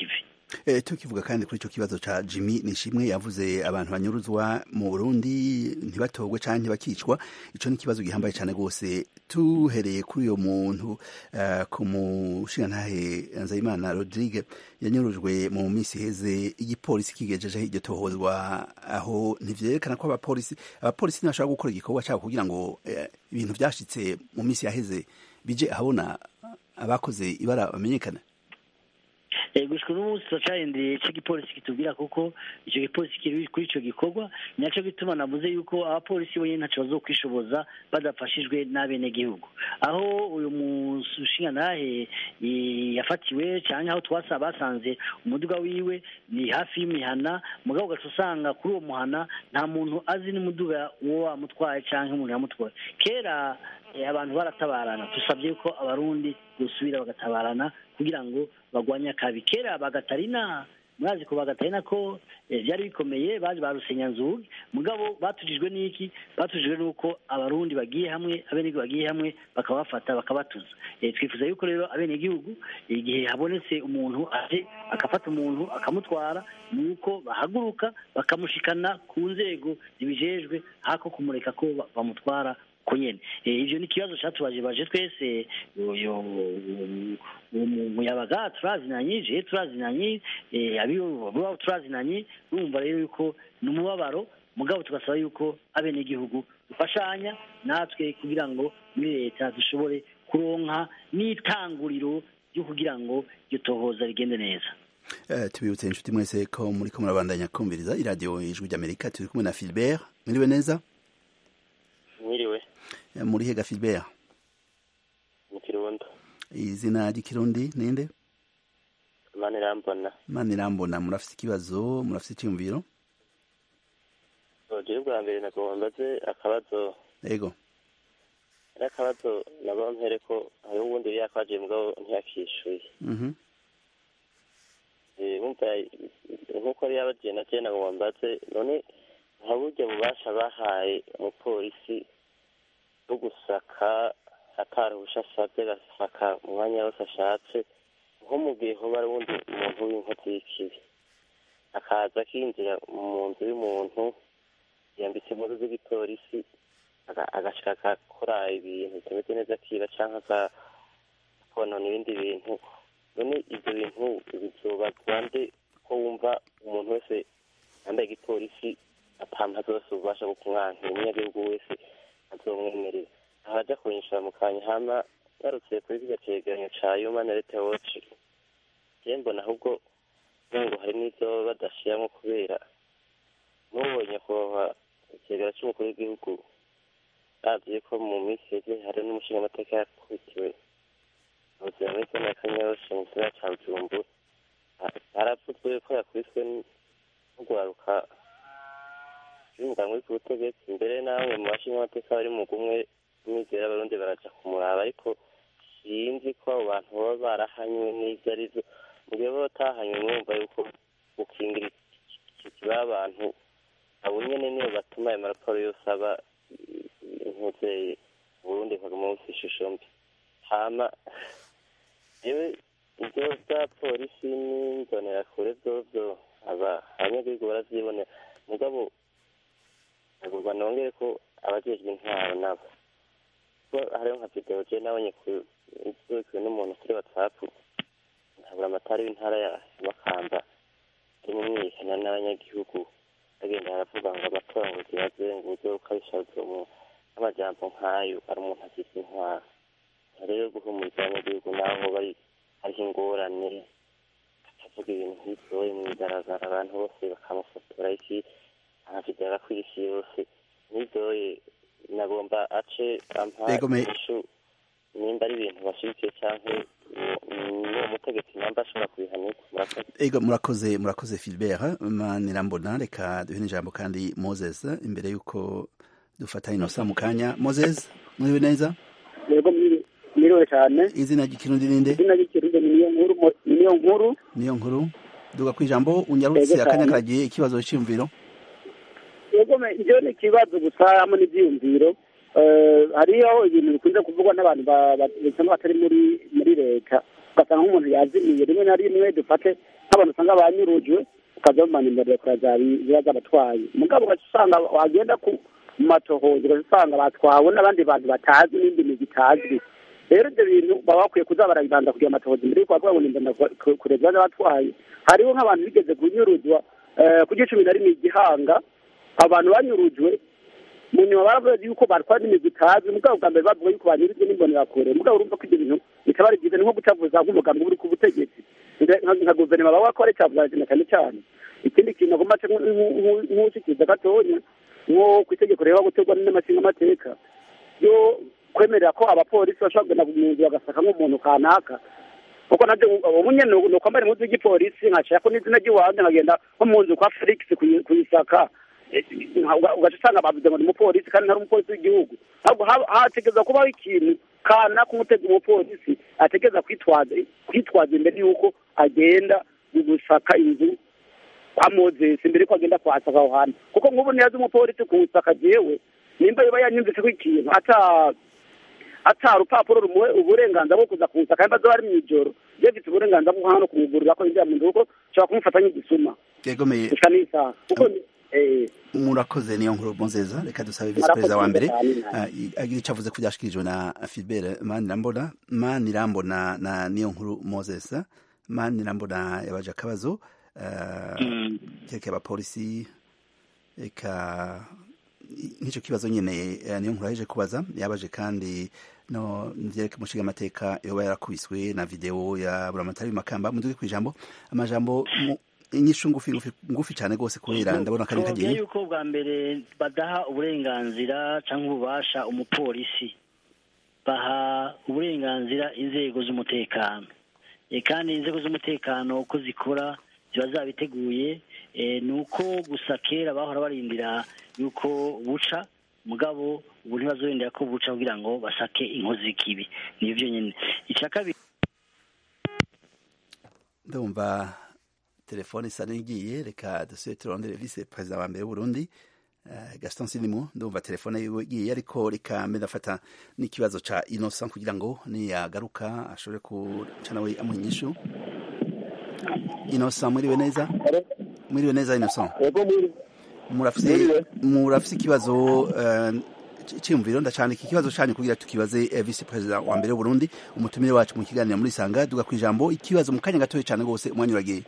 Eh, tukivuga kandi kuri ico kibazo ca Jimmy Nishimwe yavuze abantu banyuruzwa mu Burundi ntibatogwe canke ntibakicwa, ico ni kibazo gihambaye cane gose. Tuhereye kuri uyo muntu uh, ku mushingantahe Nzeyimana Rodrigue yanyurujwe mu misi heze, igipolisi kigejeje iryo tohozwa aho ntivyerekana ko abapolisi abapolisi ntibashobora gukora igikorwa cabo kugira ngo eh, ibintu vyashitse mu misi yaheze bije ahabona abakoze ibara bamenyekana. gushika n'umunsi turacarindiriye ico gipolisi kitubwira kuko ico gipolisi kiri kuri ico gikorwa, naco gituma navuze yuko abapolisi bonyene ntaco bazokwishoboza badafashijwe n'abenegihugu. Aho uyu mushingantahe yafatiwe canke aho twasa basanze umuduga wiwe ni hafi y'imihana, mugabo ugaca usanga kuri uwo muhana nta muntu azi n'umuduga uwo wamutwaye canke umuntu yamutwaye. Kera abantu baratabarana, tusabye ko abarundi gusubira bagatabarana kugira ngo bagwanya akabi. Kera bagatarina, murazi ko bagatarina ko byari bikomeye, baje barusenyanzugi, mugabo batujijwe n'iki? Batujijwe nuko abarundi bagiye hamwe, abenegihugu bagiye hamwe bakabafata bakabatuza. E, twifuza yuko rero abenegihugu igihe habonetse umuntu aje akafata umuntu akamutwara, nuko bahaguruka bakamushikana ku nzego zibijejwe hako kumureka ko bamutwara kunyene. Ivyo ni kibazo cyatubaje baje twese uyo umuyabaga turazinanyije turazinanye abiyo bwa turazinanye, urumva rero yuko numubabaro, mugabo tugasaba yuko abenegihugu dufashanya natwe kugira ngo muri leta dushobore kuronka n'itanguriro ryo kugira ngo iryo tohoza rigende neza. Uh, tubibutse inshuti mwese ko muri ko murabandanya kumviriza iradio Ijwi ry'Amerika, turi kumwe na Philbert. Mwiriwe neza? Mwiriwe. Muri hega Philbert? Mu Kirundo. Izina ry'ikirundi ninde? Manirambona. Manirambona, murafite ikibazo, murafite icyumviro? Oje bwa mbere nagombaze akabazo. Yego. Akabazo nabo mpere ko hari ubundi yakwaje mugabo ntiyakishuye. Mhm. Eh umva nkuko ari yabaje na je nagombaze, none haburyo bubasha bahaye umupolisi bwo gusaka ataruhusha asabye gasaka mu mwanya wose ashatse, nko mu gihe hoba ari wundi umuntu w'inkozi y'ikibi akaza akinjira mu nzu y'umuntu yambitse impuzu z'igipolisi agashika akakora ibintu bitameze neza akiba canke akonona ibindi bintu. None ivyo bintu bizobazwa nde ko wumva umuntu wese yambaye igipolisi atampa zose ubasha bwo kumwanka umunyagihugu wese azomwemerera ahaja kunyishura mu kanya hama yarutse kuri kiga cegeranyo ca Human Rights Watch. Je mbona ahubwo ngo hari n'ivyo badashiramo kubera mubonye ko icegeranyo c'umukuru w'igihugu avuye ko mu minsi yeze hari n'umushinga amateka yakubitiwe ubuzima muri zone ya Kanyosha mu gisagara ca Bujumbura, haravuzwe ko yakubiswe n'ugwaruka y'umugambi w'ubutegetsi, mbere namwe mu bashinga amateka bari mu gumwe n'izera abarundi baraja kumuraba, ariko sinzi ko abo bantu baba barahanywe n'ivyo arivyo. Mu gihe baba batahanywe mwumva yuko gukingira ikiba abantu abo nyene niyo batuma ayo maraporo yose aba impuzeye Burundi nkaguma bufise ishusho mbi. Hama yewe ivyo vya polisi n'imbonerakure vyovyo aba abanyagihugu baravyibonera, mugabo nagomba nongere ko abajejwe intwaro nabo ko hariho nka video je nabonye kuri n'umuntu kuri WhatsApp, ntabura amatari w'intara ya Makamba ari mu mwihana n'abanyagihugu agenda aravuga ngo amatora ngo zibaze ngo uze ukabishazo mu amajambo nk'ayo ari umuntu afise intwaro. Rero guhumuriza abanyagihugu naho bari hariho ingorane akavuga ibintu nk'ivyoye mw'igaragara abantu bose bakamufotora iki akavigara kw'isi yose n'ivyoye nagomba ace ampa ishu nimba ari ibintu bashigikiye canke n'umutegetsi namba ashobora kubihanirwa. Murakoze. Ego murakoze murakoze Philbert Manirambona. Reka duhe n'ijambo kandi Moses imbere yuko dufata inosa mu kanya. Moses, mwiriwe neza? Yego mwiriwe cyane. Izina ry'ikirundi ninde? Izina ry'ikirundi ni niyo nkuru niyo nkuru niyo nkuru duga kwijambo unyarutse akanya kagiye ikibazo cy'imviro. Yego me ibyo ni kibazo gusa mu n'ibyumviro. Eh hariyo ibintu bikunze kuvugwa n'abantu batari muri muri leta, basanga umuntu yazimiye rimwe na rimwe dufate nk'abantu usanga banyurujwe ukaza bamanimbarira kuraza biba zabatwaye mugabo ugasanga wagenda ku matohoza ugasanga batwawe n'abandi bantu batazi n'indi migi itazwi rero ibyo bintu baba bakwiye kuza barabibanza kugira amatohoza imbere yuko bavuga ngo nimbona kureza n'abatwaye hariho nk'abantu bigeze kunyuruzwa ku cumi na rimwe igihanga abantu banyurujwe mu nyuma baravuga yuko batwara n'imigwi itazi mugabo bwa mbere bavuga yuko banyurujwe n'imbonerakure mugabo urumva ko ibyo bintu bitaba ari byiza ni nko gucavuza nk'umugambi uri ku butegetsi nka guverinoma baba bakora icyavuza cyane cyane ikindi kintu agomba nk'ushikiriza gatonya nko ku itegeko rero gutegwa n'amashinga amateka yo kwemerera ko abapolisi bashobora kugenda mu nzu bagasaka nk'umuntu kanaka kuko nabyo ubu nyine ni ukwambara impuzu y'igipolisi nkashaka ko n'izina ry'iwanjye nkagenda nko mu nzu kwa felix kuyisaka ugaca usanga bavuze ngo ni umupolisi kandi ntari umupolisi w'igihugu ahubwo hategereza kubaho ikintu kanaka umutega umupolisi ategereza kwitwaza kwitwaza imbere y'uko agenda gusaka inzu kwa Moses imbere ko agenda kwasaka aho hantu kuko nk'ubu niyazi umupolisi kuwusaka jewe nimba yoba yanyumvise ko ikintu ata ata rupapuro rumuwe uburenganzira bwo kuza kuwusaka kandi bazo bari mw'ijoro je mfite uburenganzira bwo hano kumugurira ko injira mu nzu kuko nshobora kumufata nk'igisuma yegomeye gusa n'isaha kuko eh murakoze niyo nkuru bonzeza reka dusabe vice president wa mbere agira icyo avuze kubyashikirijwe na Philbert Manirambona Manirambona na niyo nkuru Moses Manirambona yabaje akabazo keke abapolisi eka nk'icyo kibazo nyine niyo nkuru yaje kubaza yabaje kandi no nvyereke mushiga amateka yoba yarakubiswe na video ya Buramatari Makamba muduge kwijambo amajambo inyishu ngufi ngufi ngufi cyane gose kubera ndabona kari kagiye yuko bwa mbere badaha uburenganzira cyangwa ububasha umupolisi baha uburenganzira inzego z'umutekano e kandi inzego z'umutekano uko zikora ziba zabiteguye nuko gusa kera bahora barindira yuko buca mugabo ubu ntibazorindira ko buca kugira ngo basake inkozi z'ikibi nivyo nyine icaka ndumva telefone isa n'igiye reka dusuye turondere vice president wa mbere w'Uburundi uh, Gaston Sindimwo ndumva telefone yiwe igiye ariko reka mbe ndafata n'ikibazo ca Innocent kugira ngo niyagaruka ashobore kucana we amunyishu Innocent mwiriwe neza mwiriwe neza Innocent murafise murafise ikibazo uh, cyumviro ndacandika ikibazo cyane kugira tukibaze eh, vice president wa mbere w'Uburundi umutumire wacu mu kiganiro muri Sanga duga kwijambo ikibazo mu kanya gatoye cyane gose umwanya uragiye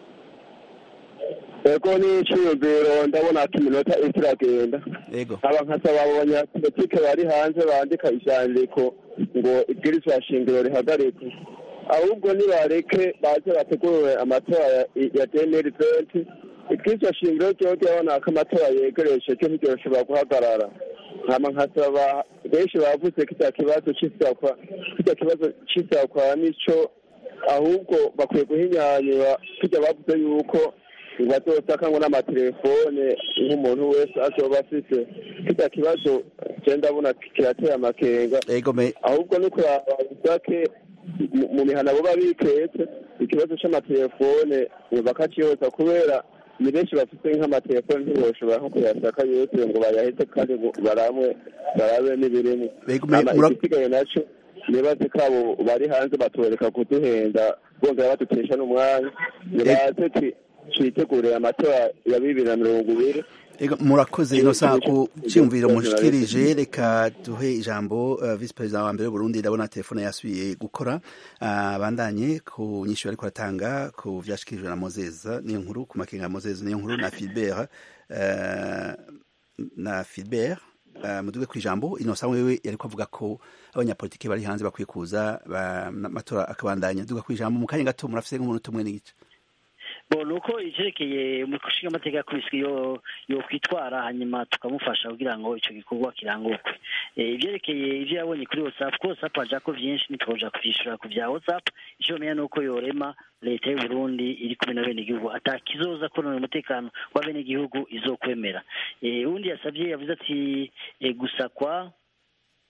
ego ni iciyumviro ndabona ati iminota ikiragenda ego aba nkasaba abanyapolitike bari hanze bandika ijandiko ngo ibwirizwa shingiro rihagarikwe ahubwo nibareke baze bategure amatora ya deneri venti ibwirizwa shingiro ryo ryabona ko amatora yegereje cyo ntiryoshobora guhagarara hama nkasaba benshi bavuze ko icya kibazo c'isakwa icya kibazo c'isakwa nico ahubwo bakwiye guhinyanyura kujya bavuze yuko bazosaka ngo n'amatelefone nk'umuntu wese azoba afise kiriya kibazo je ndabona kirateye amakenga ahubwo nuko abasake mu mihana boba biketse ikibazo c'amatelefone bakaciyoza kubera ni benshi bafite nk'amatelefone ntiboshobora nko kuyasaka yose ngo bayaheze kandi baramwe barabe n'ibirimo igisigaye naco nibaze kabo bari hanze batoreka kuduhenda bongera badutesha n'umwanya nibaze ti twitegurira amatora ya bibiri na mirongo ibiri murakoze Innocent ku cyumviro mushikirije reka duhe ijambo uh, vice president wa mbere w'Uburundi ndabona telefone yasubiye gukora abandanye uh, ku nyishu ariko atanga ku vyashikirijwe na Moses niyo nkuru ku makenga Moses niyo nkuru na Philbert uh, na Philbert uh, muduge kwijambo Innocent wewe yariko avuga ko abanyapolitike bari hanze bakwiye kuza amatora akabandanya duga kwijambo mu kanya gato murafise nk'umuntu tumwe n'igice Bono uko icerekeye mu kushinga amateka yakubiswe yo yo kwitwara hanyuma tukamufasha kugira ngo ico gikorwa kirangukwe ivyerekeye ivyo yabonye kuri WhatsApp ko WhatsApp aja ko vyinshi nitwoja kuvishura ku vya WhatsApp ico menya nuko yorema leta y'u Burundi iri kumwe na bene igihugu atakizoza konona umutekano wa bene igihugu izokwemera eh undi yasavye yavuze ati gusakwa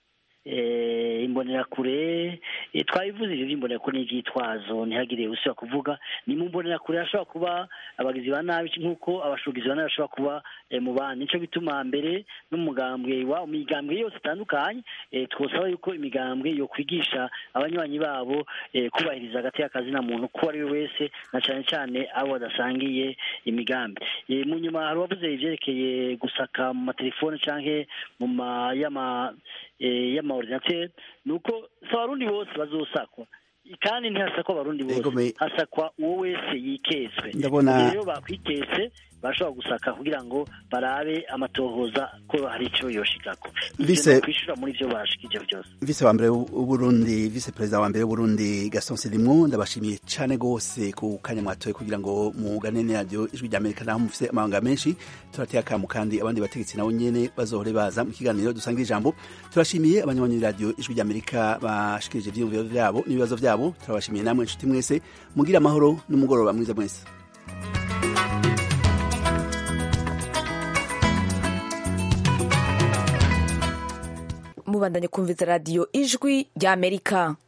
imbonerakure twabivuze ibyo by'imbonerakure n'ibyitwazo ntihagire usubira kuvuga ni mu mbonerakure hashobora kuba abagizi ba nabi nk'uko abashugizi ba nabi bashobora kuba mu bandi nicyo bituma mbere n'umugambwe wa imigambwe yose itandukanye twosaba yuko imigambwe yo kwigisha abanywanyi babo kubahiriza hagati y'akazi na muntu ko ari we wese na cyane cyane abo badasangiye imigambi mu nyuma hari uwavuze ibyerekeye gusaka mu matelefone cyangwa mu ma y'ama y'amaordinateur nuko si abarundi bose bazosakwa kandi ntihasakwa abarundi bose hasakwa uwo wese yikeswe rero bakwikese bashobora gusaka kugira ngo barabe amatohoza ko hari icyo yoshikako vice kwishura muri byo bashikije byose vice wa mbere w'Uburundi vice president wa mbere w'Uburundi Gaston Sindimwo ndabashimiye cyane gose ku kanya mwatoye kugira ngo mugane radio ijwi rya Amerika naho mufise amanga menshi turateye akamu kandi abandi bategetsi nawo nyene bazohore baza mu kiganiro dusanga ijambo turashimiye abanywanyi radio ijwi rya Amerika bashikije ivyiyumviro vyabo n'ibibazo vyabo turabashimiye namwe inshuti mwese mugira amahoro n'umugoroba mwiza mwese. Mubandanye kumviza radio ijwi rya Amerika.